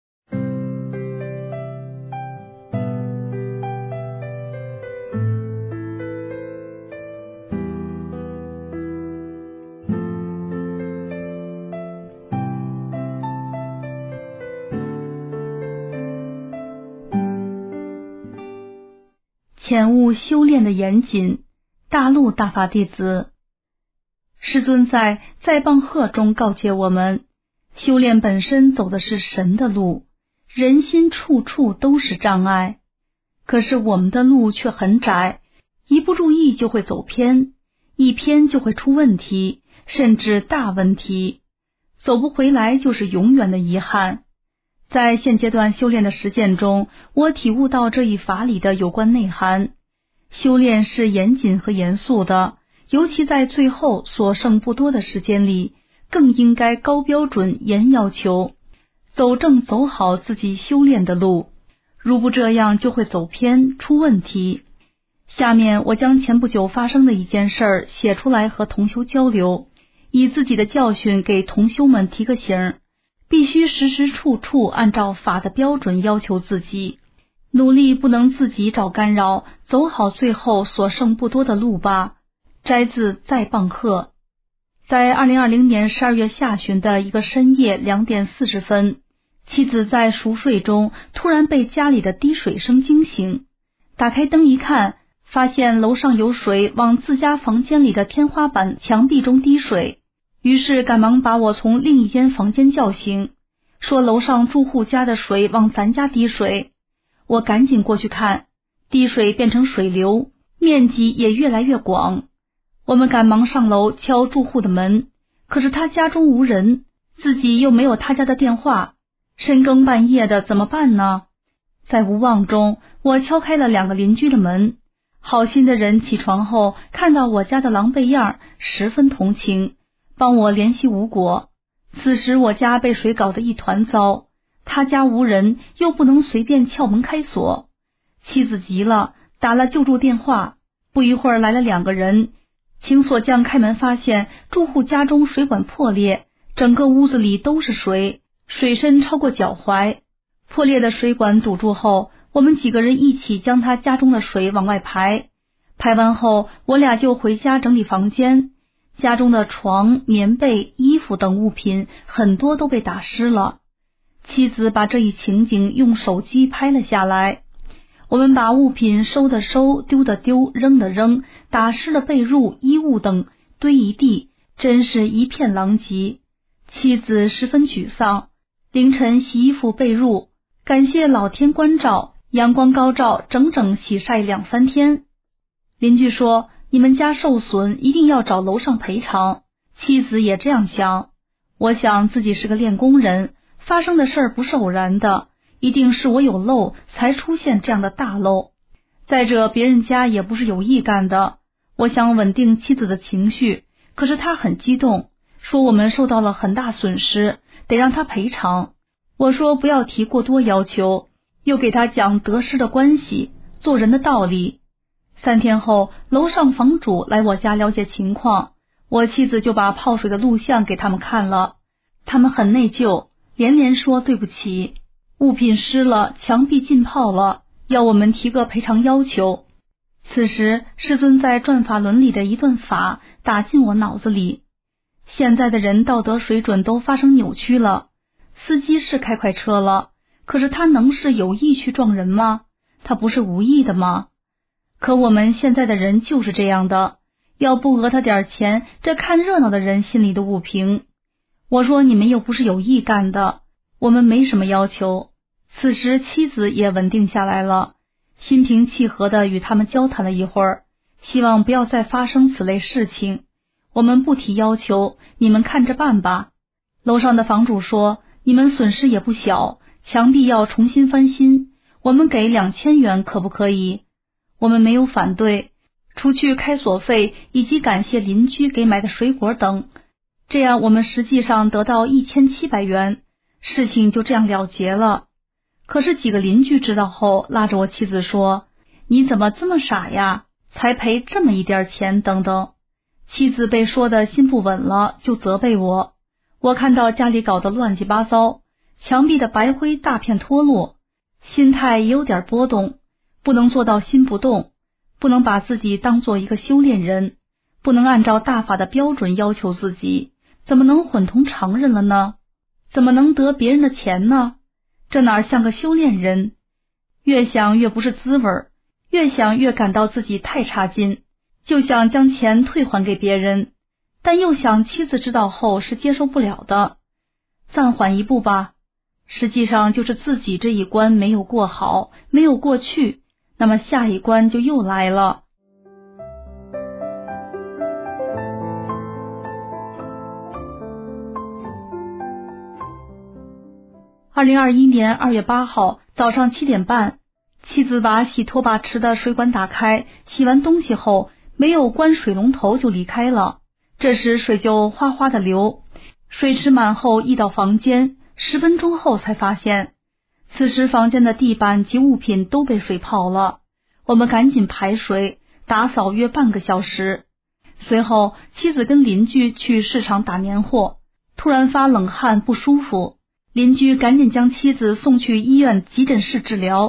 浅悟修炼的严谨，大陆大法弟子。师尊在在棒喝中告诫我们，修炼本身走的是神的路，人心处处都是障碍，可是我们的路却很窄，一不注意就会走偏，一偏就会出问题，甚至大问题，走不回来就是永远的遗憾。在现阶段修炼的实践中，我体悟到这一法理的有关内涵。修炼是严谨和严肃的，尤其在最后所剩不多的时间里，更应该高标准严要求，走正走好自己修炼的路，如不这样就会走偏出问题。下面我将前不久发生的一件事儿写出来和同修交流，以自己的教训给同修们提个醒，必须时时处处按照法的标准要求自己。 努力不能自己找干扰，走好最后所剩不多的路吧。摘自在蚌鹤。在二零二零年十二月下旬的一个深夜两点四十分，妻子在熟睡中突然被家里的滴水声惊醒，打开灯一看，发现楼上有水往自家房间里的天花板、墙壁中滴水，于是赶忙把我从另一间房间叫醒，说楼上住户家的水往咱家滴水。我赶紧过去看，滴水变成水流，面积也越来越广。我们赶忙上楼敲住户的门，可是他家中无人，自己又没有他家的电话，深更半夜的怎么办呢？在无望中，我敲开了两个邻居的门，好心的人起床后看到我家的狼狈样，十分同情，帮我联系无果。此时我家被水搞得一团糟，他家无人，又不能随便撬门开锁。妻子急了，打了救助电话，不一会儿来了两个人，请锁匠开门，发现住户家中水管破裂，整个屋子里都是水，水深超过脚踝。破裂的水管堵住后，我们几个人一起将他家中的水往外排。排完后，我俩就回家整理房间，家中的床、棉被、衣服等物品很多都被打湿了。妻子把这一情景用手机拍了下来。我们把物品收的收，丢的丢，扔的扔，打湿了被褥、衣物等堆一地，真是一片狼藉。妻子十分沮丧，凌晨洗衣服被褥，感谢老天关照，阳光高照，整整洗晒两三天。邻居说，你们家受损一定要找楼上赔偿。妻子也这样想，我想自己是个练工人，发生的事儿不是偶然的，一定是我有漏才出现这样的大漏。再者，别人家也不是有意干的。我想稳定妻子的情绪，可是她很激动，说我们受到了很大损失，得让她赔偿。我说不要提过多要求，又给她讲得失的关系，做人的道理。三天后，楼上房主来我家了解情况，我妻子就把泡水的录像给他们看了，他们很内疚，连连说对不起，物品湿了，墙壁浸泡了，要我们提个赔偿要求。此时师尊在转法轮里的一段法打进我脑子里，现在的人道德水准都发生扭曲了，司机是开快车了，可是他能是有意去撞人吗？他不是无意的吗？可我们现在的人就是这样的，要不讹他点钱，这看热闹的人心里都不平。我说你们又不是有意干的，我们没什么要求。此时妻子也稳定下来了，心平气和地与他们交谈了一会儿，希望不要再发生此类事情。我们不提要求，你们看着办吧。楼上的房主说，你们损失也不小，墙壁要重新翻新，我们给两千元可不可以？我们没有反对，除去开锁费以及感谢邻居给买的水果等，这样我们实际上得到一千七百元，事情就这样了结了。可是几个邻居知道后，拉着我妻子说，你怎么这么傻呀，才赔这么一点钱等等。妻子被说的心不稳了，就责备我。我看到家里搞得乱七八糟，墙壁的白灰大片脱落，心态也有点波动，不能做到心不动，不能把自己当做一个修炼人，不能按照大法的标准要求自己，怎么能混同常人了呢？怎么能得别人的钱呢？这哪像个修炼人？越想越不是滋味，越想越感到自己太差劲，就想将钱退还给别人，但又想妻子知道后是接受不了的，暂缓一步吧。实际上就是自己这一关没有过好，没有过去，那么下一关就又来了。二零二一年二月八号早上七点半，妻子把洗拖把池的水管打开，洗完东西后没有关水龙头就离开了。这时水就哗哗的流，水池满后溢到房间，十分钟后才发现，此时房间的地板及物品都被水泡了。我们赶紧排水，打扫约半个小时。随后妻子跟邻居去市场打年货，突然发冷汗不舒服，邻居赶紧将妻子送去医院急诊室治疗。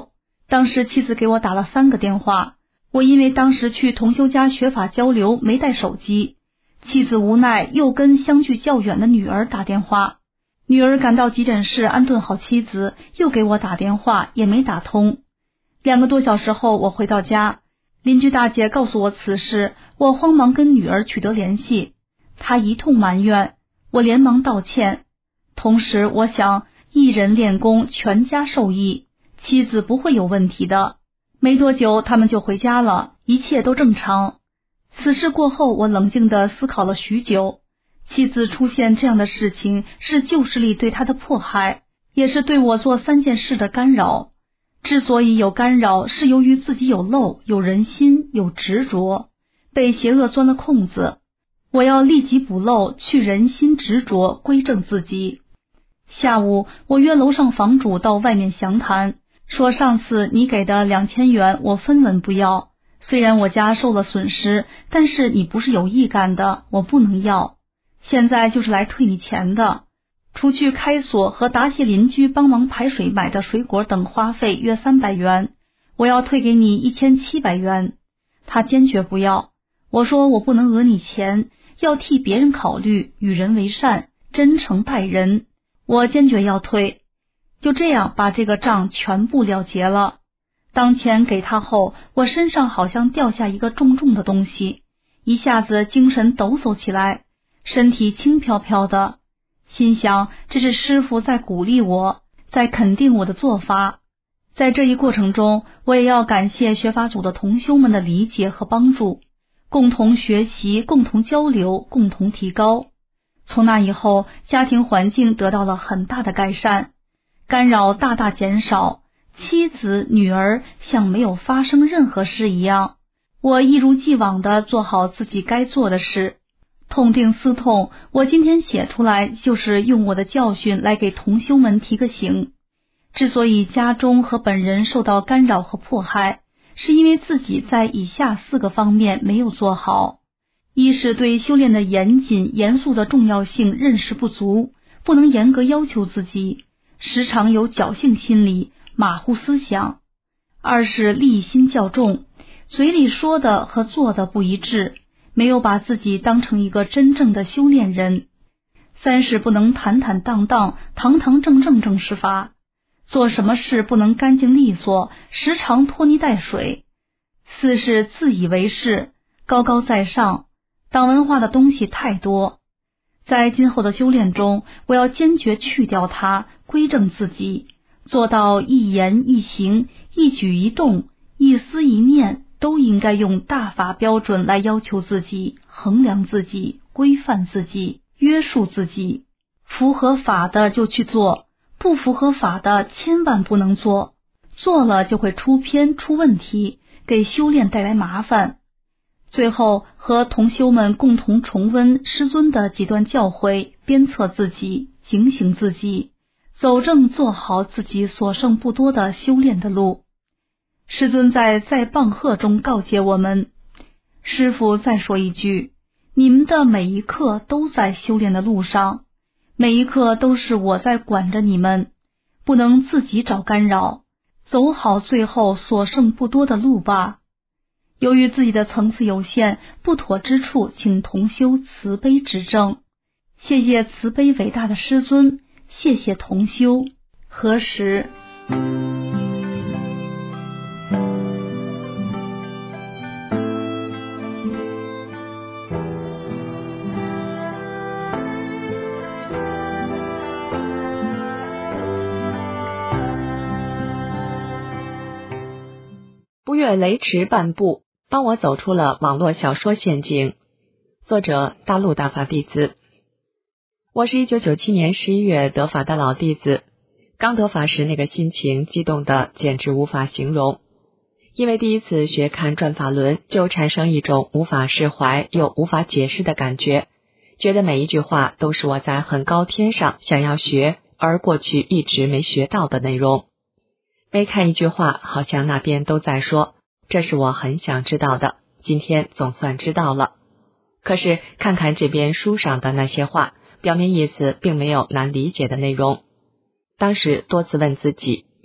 当时妻子给我打了三个电话，我因为当时去同修家学法交流没带手机，妻子无奈又跟相距较远的女儿打电话，女儿赶到急诊室安顿好妻子，又给我打电话也没打通。两个多小时后我回到家，邻居大姐告诉我此事，我慌忙跟女儿取得联系，她一通埋怨，我连忙道歉。同时我想一人练功全家受益，妻子不会有问题的。没多久他们就回家了，一切都正常。此事过后，我冷静地思考了许久，妻子出现这样的事情是旧势力对她的迫害，也是对我做三件事的干扰。之所以有干扰，是由于自己有漏，有人心，有执着，被邪恶钻了空子。我要立即补漏，去人心执着，归正自己。下午我约楼上房主到外面详谈，说上次你给的两千元我分文不要，虽然我家受了损失，但是你不是有意干的，我不能要。现在就是来退你钱的，除去开锁和答谢邻居帮忙排水买的水果等花费约三百元，我要退给你一千七百元。他坚决不要，我说我不能讹你钱，要替别人考虑，与人为善，真诚待人，我坚决要退。就这样把这个账全部了结了。当钱给他后，我身上好像掉下一个重重的东西，一下子精神抖擞起来，身体轻飘飘的，心想这是师父在鼓励我，在肯定我的做法。在这一过程中，我也要感谢学法组的同修们的理解和帮助，共同学习，共同交流，共同提高。从那以后，家庭环境得到了很大的改善，干扰大大减少，妻子女儿像没有发生任何事一样，我一如既往地做好自己该做的事。痛定思痛，我今天写出来就是用我的教训来给同修们提个醒。之所以家中和本人受到干扰和迫害，是因为自己在以下四个方面没有做好。一是对修炼的严谨严肃的重要性认识不足，不能严格要求自己，时常有侥幸心理，马虎思想。二是利心较重，嘴里说的和做的不一致，没有把自己当成一个真正的修炼人。三是不能坦坦荡荡，堂堂正正正实法，做什么事不能干净利索，时常拖泥带水。四是自以为是，高高在上，党文化的东西太多。在今后的修炼中，我要坚决去掉它，归正自己，做到一言一行，一举一动，一思一念都应该用大法标准来要求自己，衡量自己，规范自己，约束自己。符合法的就去做，不符合法的千万不能做，做了就会出偏出问题，给修炼带来麻烦。最后和同修们共同重温师尊的几段教诲，鞭策自己，警醒自己，走正做好自己所剩不多的修炼的路。师尊在在棒喝中告诫我们，师父再说一句，你们的每一刻都在修炼的路上，每一刻都是我在管着你们，不能自己找干扰，走好最后所剩不多的路吧。由于自己的层次有限，不妥之处请同修慈悲指正。谢谢慈悲伟大的师尊，谢谢同修。何时不越雷池半步，帮我走出了网络小说陷阱。作者大陆大法弟子。我是一九九七年十一月得法的老弟子，刚得法时那个心情激动的简直无法形容。因为第一次学看转法轮，就产生一种无法释怀又无法解释的感觉，觉得每一句话都是我在很高天上想要学而过去一直没学到的内容。每看一句话，好像那边都在说，这是我很想知道的，今天总算知道了。可是看看这边书上的那些话，表面意思并没有难理解的内容。当时多次问自己，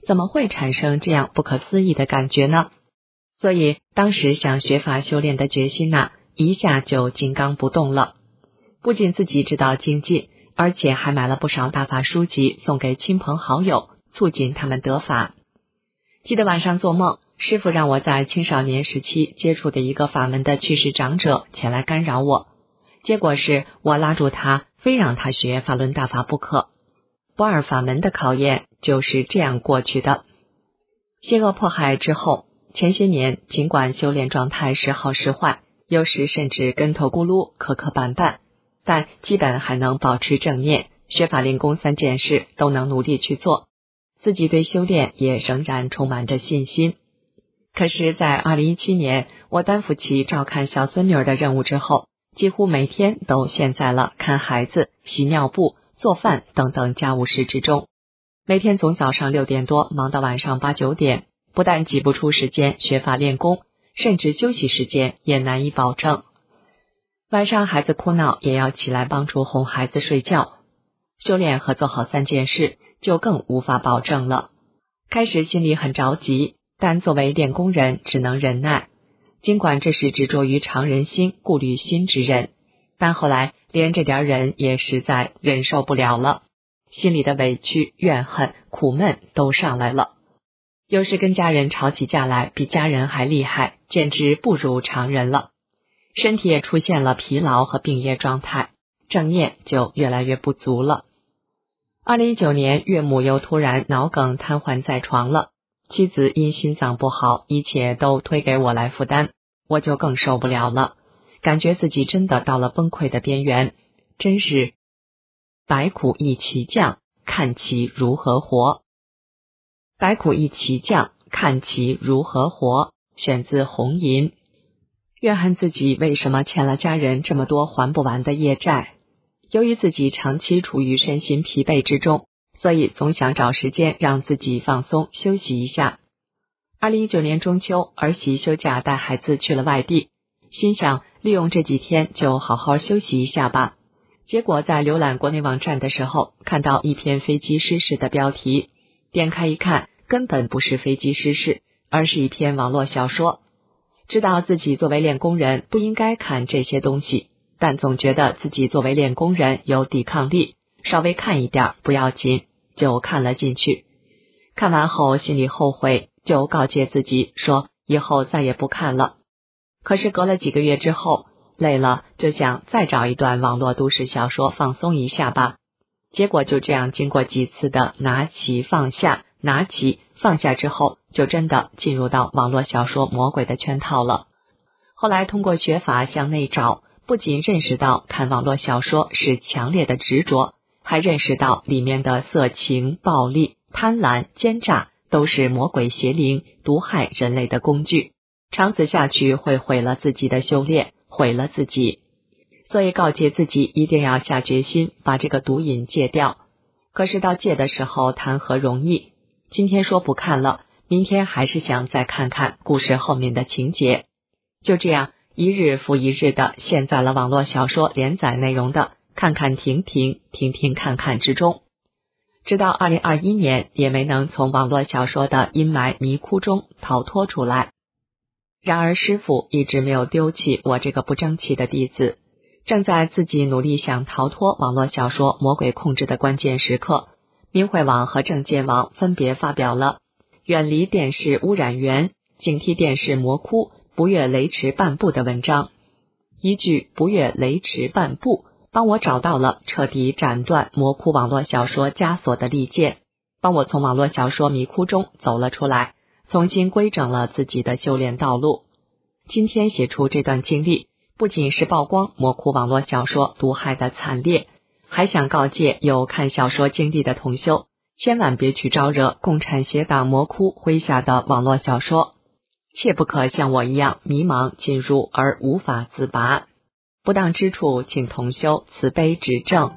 怎么会产生这样不可思议的感觉呢？所以当时想学法修炼的决心呐、啊，一下就金刚不动了。不仅自己知道精进，而且还买了不少大法书籍送给亲朋好友，促进他们得法。记得晚上做梦，师父让我在青少年时期接触的一个法门的去世长者前来干扰我，结果是我拉住他，非让他学法轮大法不可。不二法门的考验就是这样过去的。邪恶迫害之后，前些年尽管修炼状态时好时坏，有时甚至跟头咕噜磕磕绊绊，但基本还能保持正念，学法练功三件事都能努力去做，自己对修炼也仍然充满着信心。可是在二零一七年，我担负起照看小孙女儿的任务之后，几乎每天都陷在了看孩子、洗尿布、做饭等等家务事之中，每天从早上六点多忙到晚上八九点，不但挤不出时间学法练功，甚至休息时间也难以保证。晚上孩子哭闹也要起来帮助哄孩子睡觉，修炼和做好三件事就更无法保证了。开始心里很着急，但作为练功人只能忍耐，尽管这是执着于常人心、顾虑心之人，但后来连这点忍也实在忍受不了了，心里的委屈、怨恨、苦闷都上来了。有时跟家人吵起架来，比家人还厉害，简直不如常人了。身体也出现了疲劳和病业状态，正念就越来越不足了。二零一九年，岳母又突然脑梗瘫痪在床了，妻子因心脏不好，一切都推给我来负担，我就更受不了了，感觉自己真的到了崩溃的边缘，真是百苦一起降，看其如何活。百苦一起降，看其如何活，选自红银。怨恨自己为什么欠了家人这么多还不完的业债，由于自己长期处于身心疲惫之中，所以总想找时间让自己放松休息一下。二零一九年中秋，儿媳休假带孩子去了外地，心想利用这几天就好好休息一下吧。结果在浏览国内网站的时候，看到一篇飞机失事的标题，点开一看，根本不是飞机失事，而是一篇网络小说。知道自己作为练功人不应该看这些东西，但总觉得自己作为练功人有抵抗力，稍微看一点不要紧，就看了进去。看完后心里后悔，就告诫自己说以后再也不看了。可是隔了几个月之后，累了就想再找一段网络都市小说放松一下吧。结果就这样经过几次的拿起放下拿起放下之后，就真的进入到网络小说魔鬼的圈套了。后来通过学法向内找，不仅认识到看网络小说是强烈的执着，还认识到里面的色情、暴力、贪婪、奸诈都是魔鬼邪灵毒害人类的工具，长此下去会毁了自己的修炼，毁了自己。所以告诫自己一定要下决心把这个毒瘾戒掉。可是到戒的时候谈何容易，今天说不看了，明天还是想再看看故事后面的情节。就这样一日复一日的陷在了网络小说连载内容的看看停停停停看看之中，直到二零二一年也没能从网络小说的阴霾迷窟中逃脱出来。然而师父一直没有丢弃我这个不争气的弟子，正在自己努力想逃脱网络小说魔鬼控制的关键时刻，明慧网和正见网分别发表了远离电视污染源，警惕电视魔窟，不越雷池半步的文章。一句不越雷池半步，帮我找到了彻底斩断魔窟网络小说枷锁的利剑，帮我从网络小说迷窟中走了出来，重新规整了自己的修炼道路。今天写出这段经历，不仅是曝光魔窟网络小说毒害的惨烈，还想告诫有看小说经历的同修，千万别去招惹共产邪党魔窟麾下的网络小说，切不可像我一样迷茫进入而无法自拔。不当之处，请同修慈悲指正。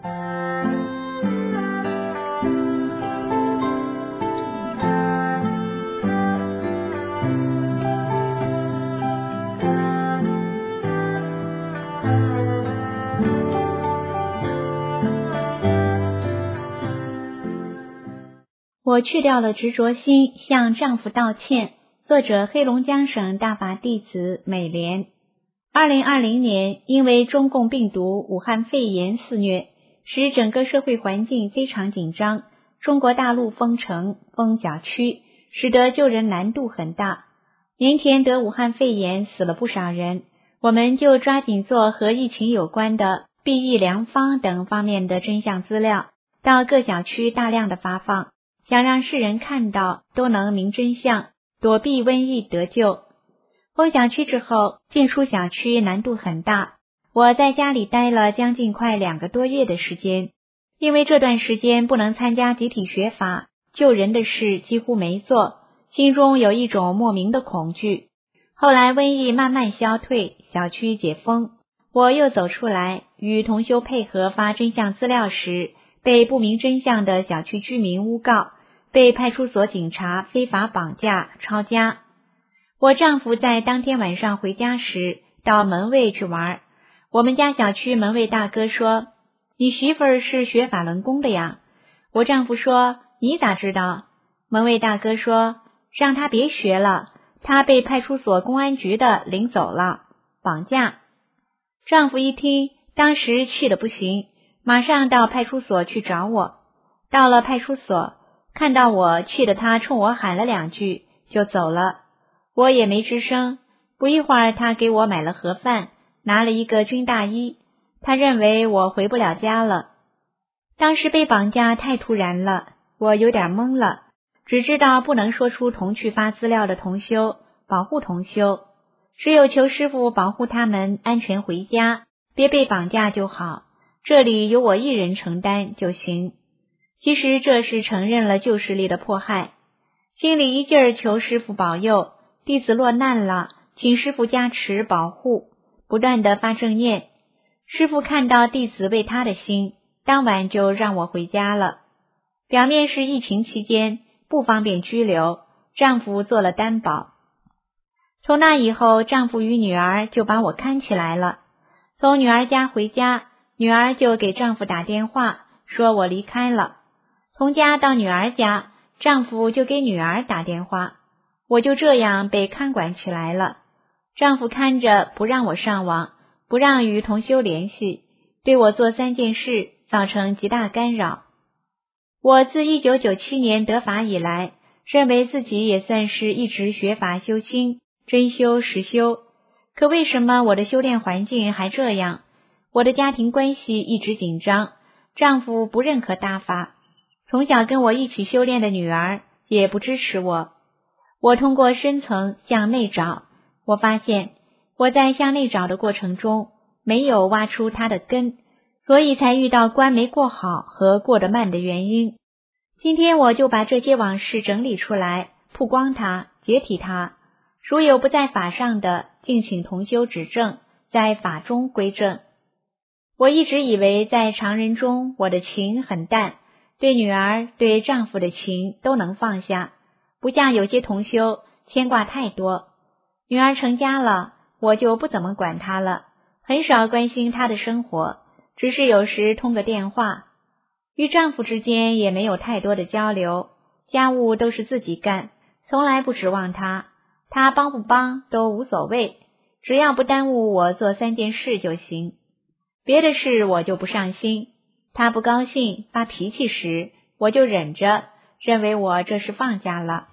我去掉了执着心，向丈夫道歉。作者黑龙江省大法弟子美莲。二零二零年，因为中共病毒武汉肺炎肆虐，使整个社会环境非常紧张，中国大陆封城、封小区，使得救人难度很大。年前得武汉肺炎死了不少人，我们就抓紧做和疫情有关的避疫良方等方面的真相资料，到各小区大量的发放，想让世人看到都能明真相，躲避瘟疫得救。封小区之后，进出小区难度很大，我在家里待了将近快两个多月的时间，因为这段时间不能参加集体学法，救人的事几乎没做，心中有一种莫名的恐惧。后来瘟疫慢慢消退，小区解封，我又走出来与同修配合发真相资料时，被不明真相的小区居民诬告，被派出所警察非法绑架抄家。我丈夫在当天晚上回家时到门卫去玩，我们家小区门卫大哥说，你媳妇儿是学法轮功的呀。我丈夫说，你咋知道？门卫大哥说，让他别学了，他被派出所公安局的领走了，绑架。丈夫一听，当时气得不行，马上到派出所去找我。到了派出所，看到我，气得他冲我喊了两句就走了，我也没吱声。不一会儿，他给我买了盒饭，拿了一个军大衣，他认为我回不了家了。当时被绑架太突然了，我有点懵了，只知道不能说出同去发资料的同修，保护同修，只有求师父保护他们安全回家，别被绑架就好，这里由我一人承担就行。其实这是承认了旧势力的迫害，心里一劲儿求师父保佑，弟子落难了，请师父加持保护，不断的发正念。师父看到弟子为他的心，当晚就让我回家了。表面是疫情期间不方便拘留，丈夫做了担保。从那以后，丈夫与女儿就把我看起来了。从女儿家回家，女儿就给丈夫打电话，说我离开了。从家到女儿家，丈夫就给女儿打电话，我就这样被看管起来了。丈夫看着不让我上网，不让与同修联系，对我做三件事，造成极大干扰。我自一九九七年得法以来，认为自己也算是一直学法修心，真修实修。可为什么我的修炼环境还这样？我的家庭关系一直紧张，丈夫不认可大法，从小跟我一起修炼的女儿也不支持我。我通过深层向内找，我发现我在向内找的过程中没有挖出它的根，所以才遇到关没过好和过得慢的原因。今天我就把这些往事整理出来，曝光它，解体它。如有不在法上的，敬请同修指正，在法中归正。我一直以为在常人中我的情很淡，对女儿对丈夫的情都能放下，不像有些同修牵挂太多。女儿成家了，我就不怎么管她了，很少关心她的生活，只是有时通个电话。与丈夫之间也没有太多的交流，家务都是自己干，从来不指望他，他帮不帮都无所谓，只要不耽误我做三件事就行。别的事我就不上心，他不高兴发脾气时，我就忍着，认为我这是放下了。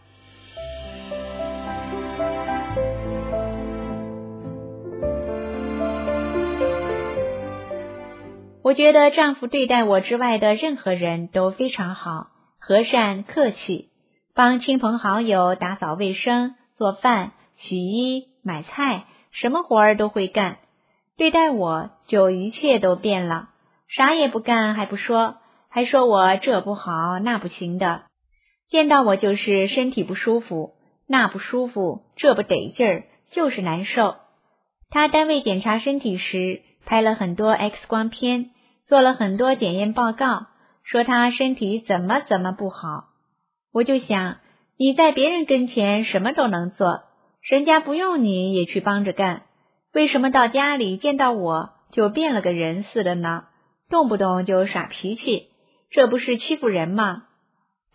我觉得丈夫对待我之外的任何人都非常好，和善客气，帮亲朋好友打扫卫生、做饭、洗衣、买菜，什么活儿都会干。对待我就一切都变了，啥也不干还不说，还说我这不好那不行的。见到我就是身体不舒服，那不舒服，这不得劲儿，就是难受。他单位检查身体时拍了很多 X 光片，做了很多检验报告，说他身体怎么怎么不好。我就想，你在别人跟前什么都能做，人家不用你也去帮着干，为什么到家里见到我就变了个人似的呢？动不动就耍脾气，这不是欺负人吗？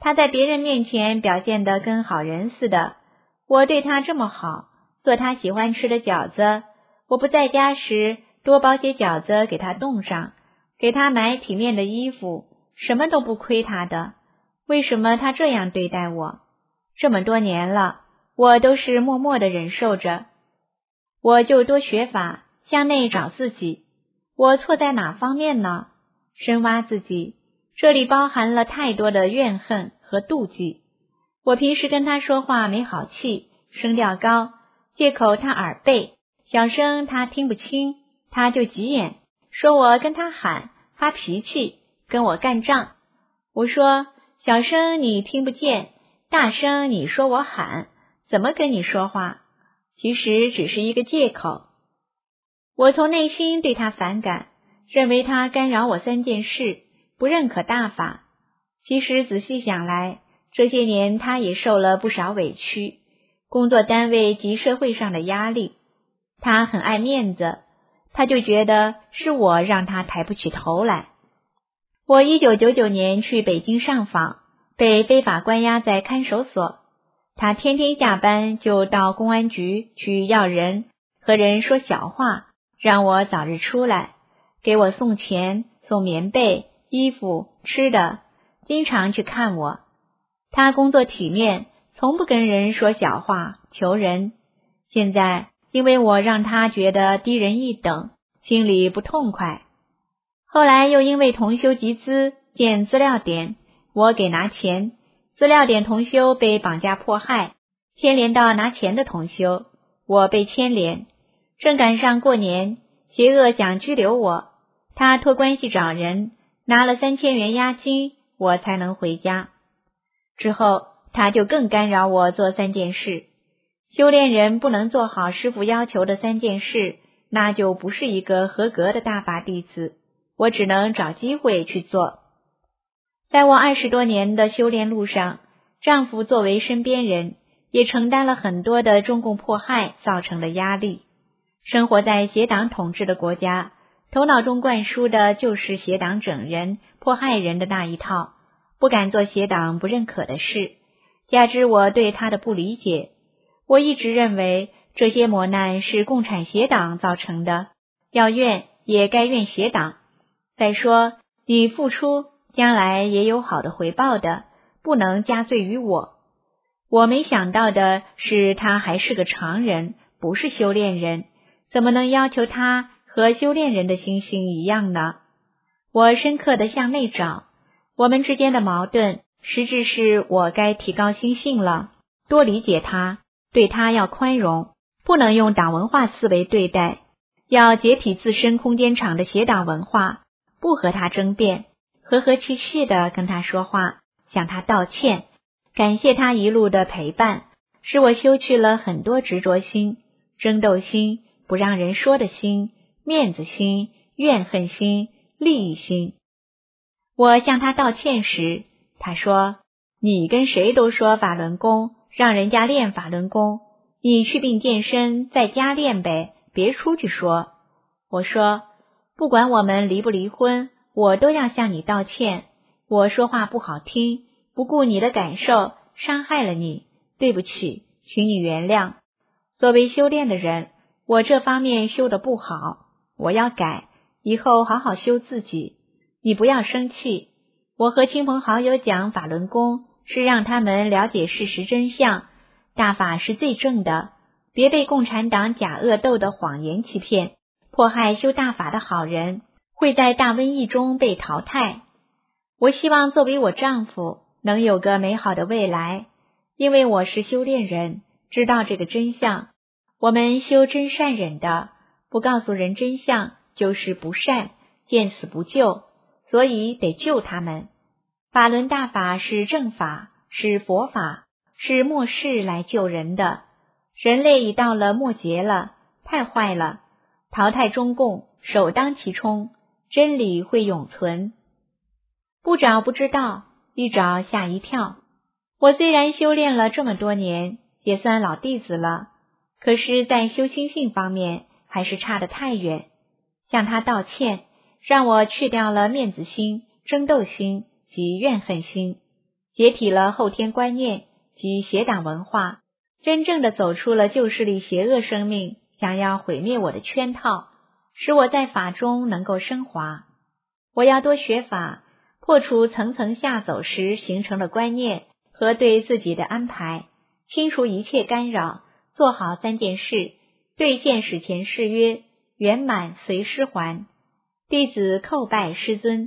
他在别人面前表现得跟好人似的，我对他这么好，做他喜欢吃的饺子，我不在家时多包些饺子给他冻上，给他买体面的衣服，什么都不亏他的。为什么他这样对待我？这么多年了，我都是默默地忍受着。我就多学法，向内找自己，我错在哪方面呢？深挖自己，这里包含了太多的怨恨和妒忌。我平时跟他说话没好气，声调高，借口他耳背，小声他听不清，他就急眼，说我跟他喊，发脾气，跟我干仗。我说小声你听不见，大声你说我喊，怎么跟你说话？其实只是一个借口。我从内心对他反感，认为他干扰我三件事，不认可大法。其实仔细想来，这些年他也受了不少委屈，工作单位及社会上的压力。他很爱面子，他就觉得是我让他抬不起头来。我一九九九年去北京上访，被非法关押在看守所。他天天下班就到公安局去要人，和人说小话，让我早日出来，给我送钱、送棉被、衣服、吃的，经常去看我。他工作体面，从不跟人说小话，求人。现在因为我让他觉得低人一等，心里不痛快。后来又因为同修集资建资料点，我给拿钱，资料点同修被绑架迫害，牵连到拿钱的同修，我被牵连。正赶上过年，邪恶想拘留我，他托关系找人，拿了三千元押金，我才能回家。之后他就更干扰我做三件事。修炼人不能做好师父要求的三件事，那就不是一个合格的大法弟子，我只能找机会去做。在我二十多年的修炼路上，丈夫作为身边人，也承担了很多的中共迫害造成的压力。生活在邪党统治的国家，头脑中灌输的就是邪党整人、迫害人的那一套，不敢做邪党不认可的事。加之我对他的不理解，我一直认为这些磨难是共产邪党造成的，要怨也该怨邪党。再说，你付出将来也有好的回报的，不能加罪于我。我没想到的是，他还是个常人，不是修炼人，怎么能要求他和修炼人的心性一样呢？我深刻地向内找，我们之间的矛盾，实质是我该提高心性了，多理解他，对他要宽容，不能用党文化思维对待，要解体自身空间场的邪党文化，不和他争辩，和和气气地跟他说话，向他道歉，感谢他一路的陪伴，使我修去了很多执着心、争斗心、不让人说的心、面子心、怨恨心、利益心。我向他道歉时，他说，你跟谁都说法轮功，让人家练法轮功，你去病健身，在家练呗，别出去说。我说，不管我们离不离婚，我都要向你道歉，我说话不好听，不顾你的感受，伤害了你，对不起，请你原谅。作为修炼的人，我这方面修得不好，我要改，以后好好修自己。你不要生气，我和亲朋好友讲法轮功，是让他们了解事实真相，大法是最正的，别被共产党假恶斗的谎言欺骗，迫害修大法的好人，会在大瘟疫中被淘汰。我希望作为我丈夫，能有个美好的未来，因为我是修炼人，知道这个真相。我们修真善忍的，不告诉人真相，就是不善，见死不救，所以得救他们。法轮大法是正法，是佛法，是末世来救人的。人类已到了末劫了，太坏了，淘汰中共，首当其冲，真理会永存。不找不知道，一找吓一跳。我虽然修炼了这么多年，也算老弟子了，可是在修心性方面还是差得太远。向他道歉，让我去掉了面子心、争斗心及怨恨心。 解体了后天观念及邪党文化，真正的走出了旧势力邪恶生命想要毁灭我的圈套，使我在法中能够升华。我要多学法，破除层层下走时形成的观念和对自己的安排，清除一切干扰，做好三件事，兑现史前誓约，圆满随师还。弟子叩拜师尊。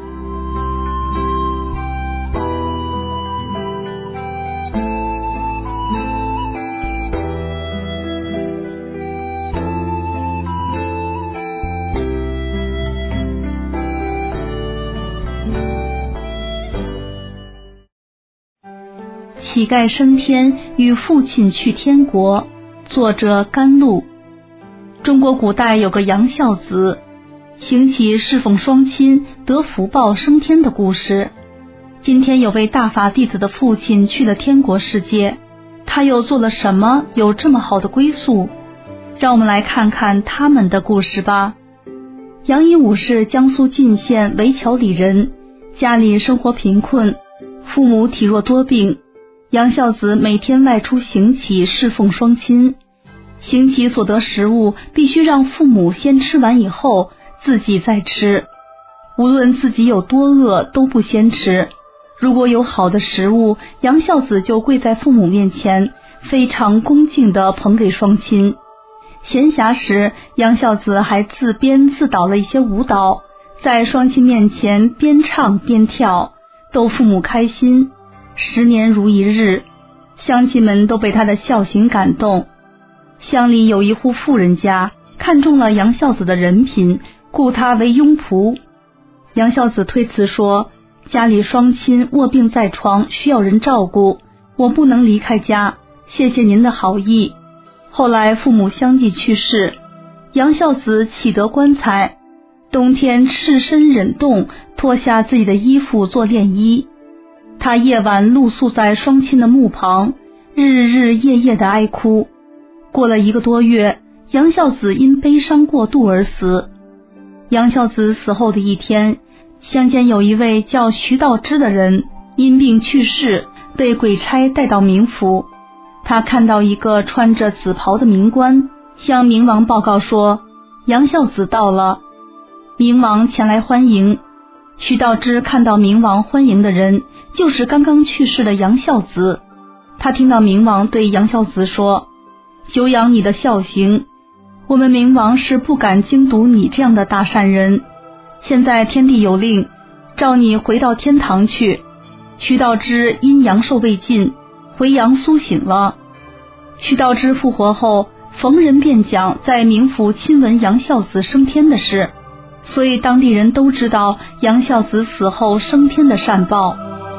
乞丐升天与父亲去天国，作者甘露。中国古代有个杨孝子，行乞侍奉双亲得福报升天的故事。今天有位大法弟子的父亲去了天国世界，他又做了什么有这么好的归宿？让我们来看看他们的故事吧。杨一武是江苏晋县围桥里人，家里生活贫困，父母体弱多病。杨孝子每天外出行乞侍奉双亲，行乞所得食物必须让父母先吃完以后自己再吃，无论自己有多饿都不先吃。如果有好的食物，杨孝子就跪在父母面前，非常恭敬地捧给双亲。闲暇时，杨孝子还自编自导了一些舞蹈，在双亲面前边唱边跳，逗父母开心。十年如一日，乡亲们都被他的孝行感动。乡里有一户富人家看中了杨孝子的人品，雇他为佣仆。杨孝子推辞说，家里双亲卧病在床，需要人照顾，我不能离开家，谢谢您的好意。后来父母相继去世，杨孝子乞得棺材，冬天赤身忍冻，脱下自己的衣服做殓衣。他夜晚露宿在双亲的墓旁，日日夜夜的哀哭。过了一个多月，杨孝子因悲伤过度而死。杨孝子死后的一天，乡间有一位叫徐道之的人因病去世，被鬼差带到冥府。他看到一个穿着紫袍的冥官，向冥王报告说杨孝子到了。冥王前来欢迎。徐道之看到冥王欢迎的人就是刚刚去世的杨孝子，他听到冥王对杨孝子说，久仰你的孝行，我们冥王是不敢惊读你这样的大善人，现在天地有令，召你回到天堂去。徐道之因阳寿未尽，回阳苏醒了。徐道之复活后，逢人便讲在冥府亲闻杨孝子升天的事，所以当地人都知道杨孝子死后升天的善报。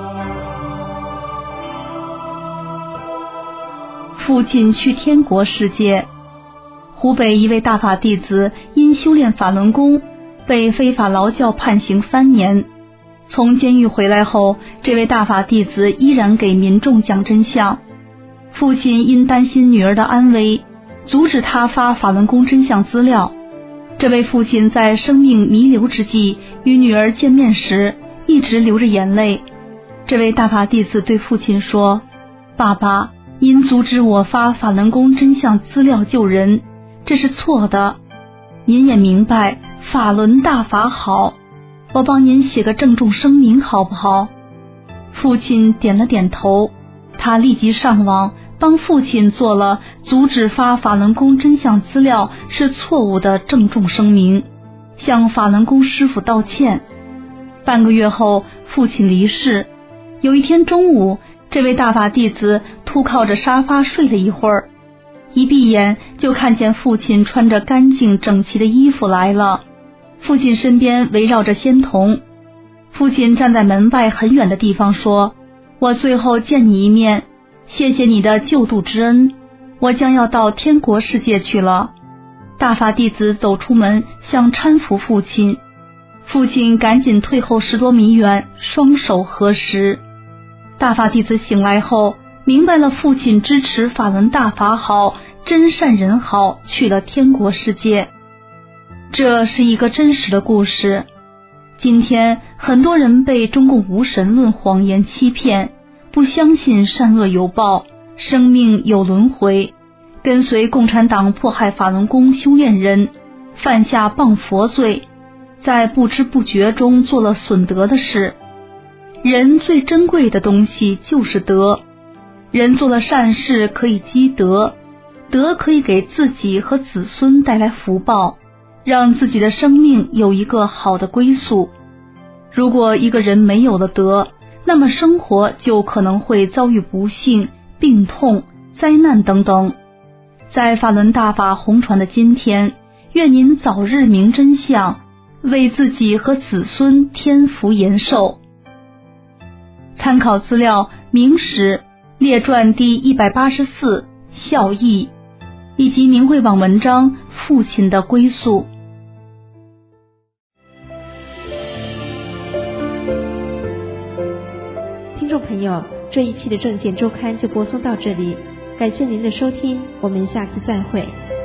父亲去天国世界。湖北一位大法弟子因修炼法轮功，被非法劳教判刑三年。从监狱回来后，这位大法弟子依然给民众讲真相。父亲因担心女儿的安危，阻止他发法轮功真相资料。这位父亲在生命弥留之际与女儿见面时，一直流着眼泪。这位大法弟子对父亲说，爸爸，因阻止我发法轮功真相资料救人，这是错的。您也明白法轮大法好，我帮您写个郑重声明好不好？父亲点了点头，他立即上网帮父亲做了阻止发法轮功真相资料是错误的郑重声明，向法轮功师父道歉。半个月后，父亲离世。有一天中午，这位大法弟子突靠着沙发睡了一会儿，一闭眼就看见父亲穿着干净整齐的衣服来了。父亲身边围绕着仙童。父亲站在门外很远的地方说，我最后见你一面，谢谢你的救度之恩，我将要到天国世界去了。大法弟子走出门，想搀扶父亲，父亲赶紧退后十多米远，双手合十。大法弟子醒来后，明白了父亲支持法轮大法好，真善人好，去了天国世界。这是一个真实的故事。 今天很多人被中共无神论谎言欺骗，不相信善恶有报，生命有轮回，跟随共产党迫害法轮功修炼人，犯下谤佛罪，在不知不觉中做了损德的事。人最珍贵的东西就是德，人做了善事可以积德，德可以给自己和子孙带来福报，让自己的生命有一个好的归宿。如果一个人没有了德，那么生活就可能会遭遇不幸、病痛、灾难等等。在法轮大法弘传的今天，愿您早日明真相，为自己和子孙添福延寿。参考资料：明史列传第一百八十四孝义，以及明慧网文章父亲的归宿。 听众朋友，这一期的政见周刊就播送到这里，感谢您的收听，我们下次再会。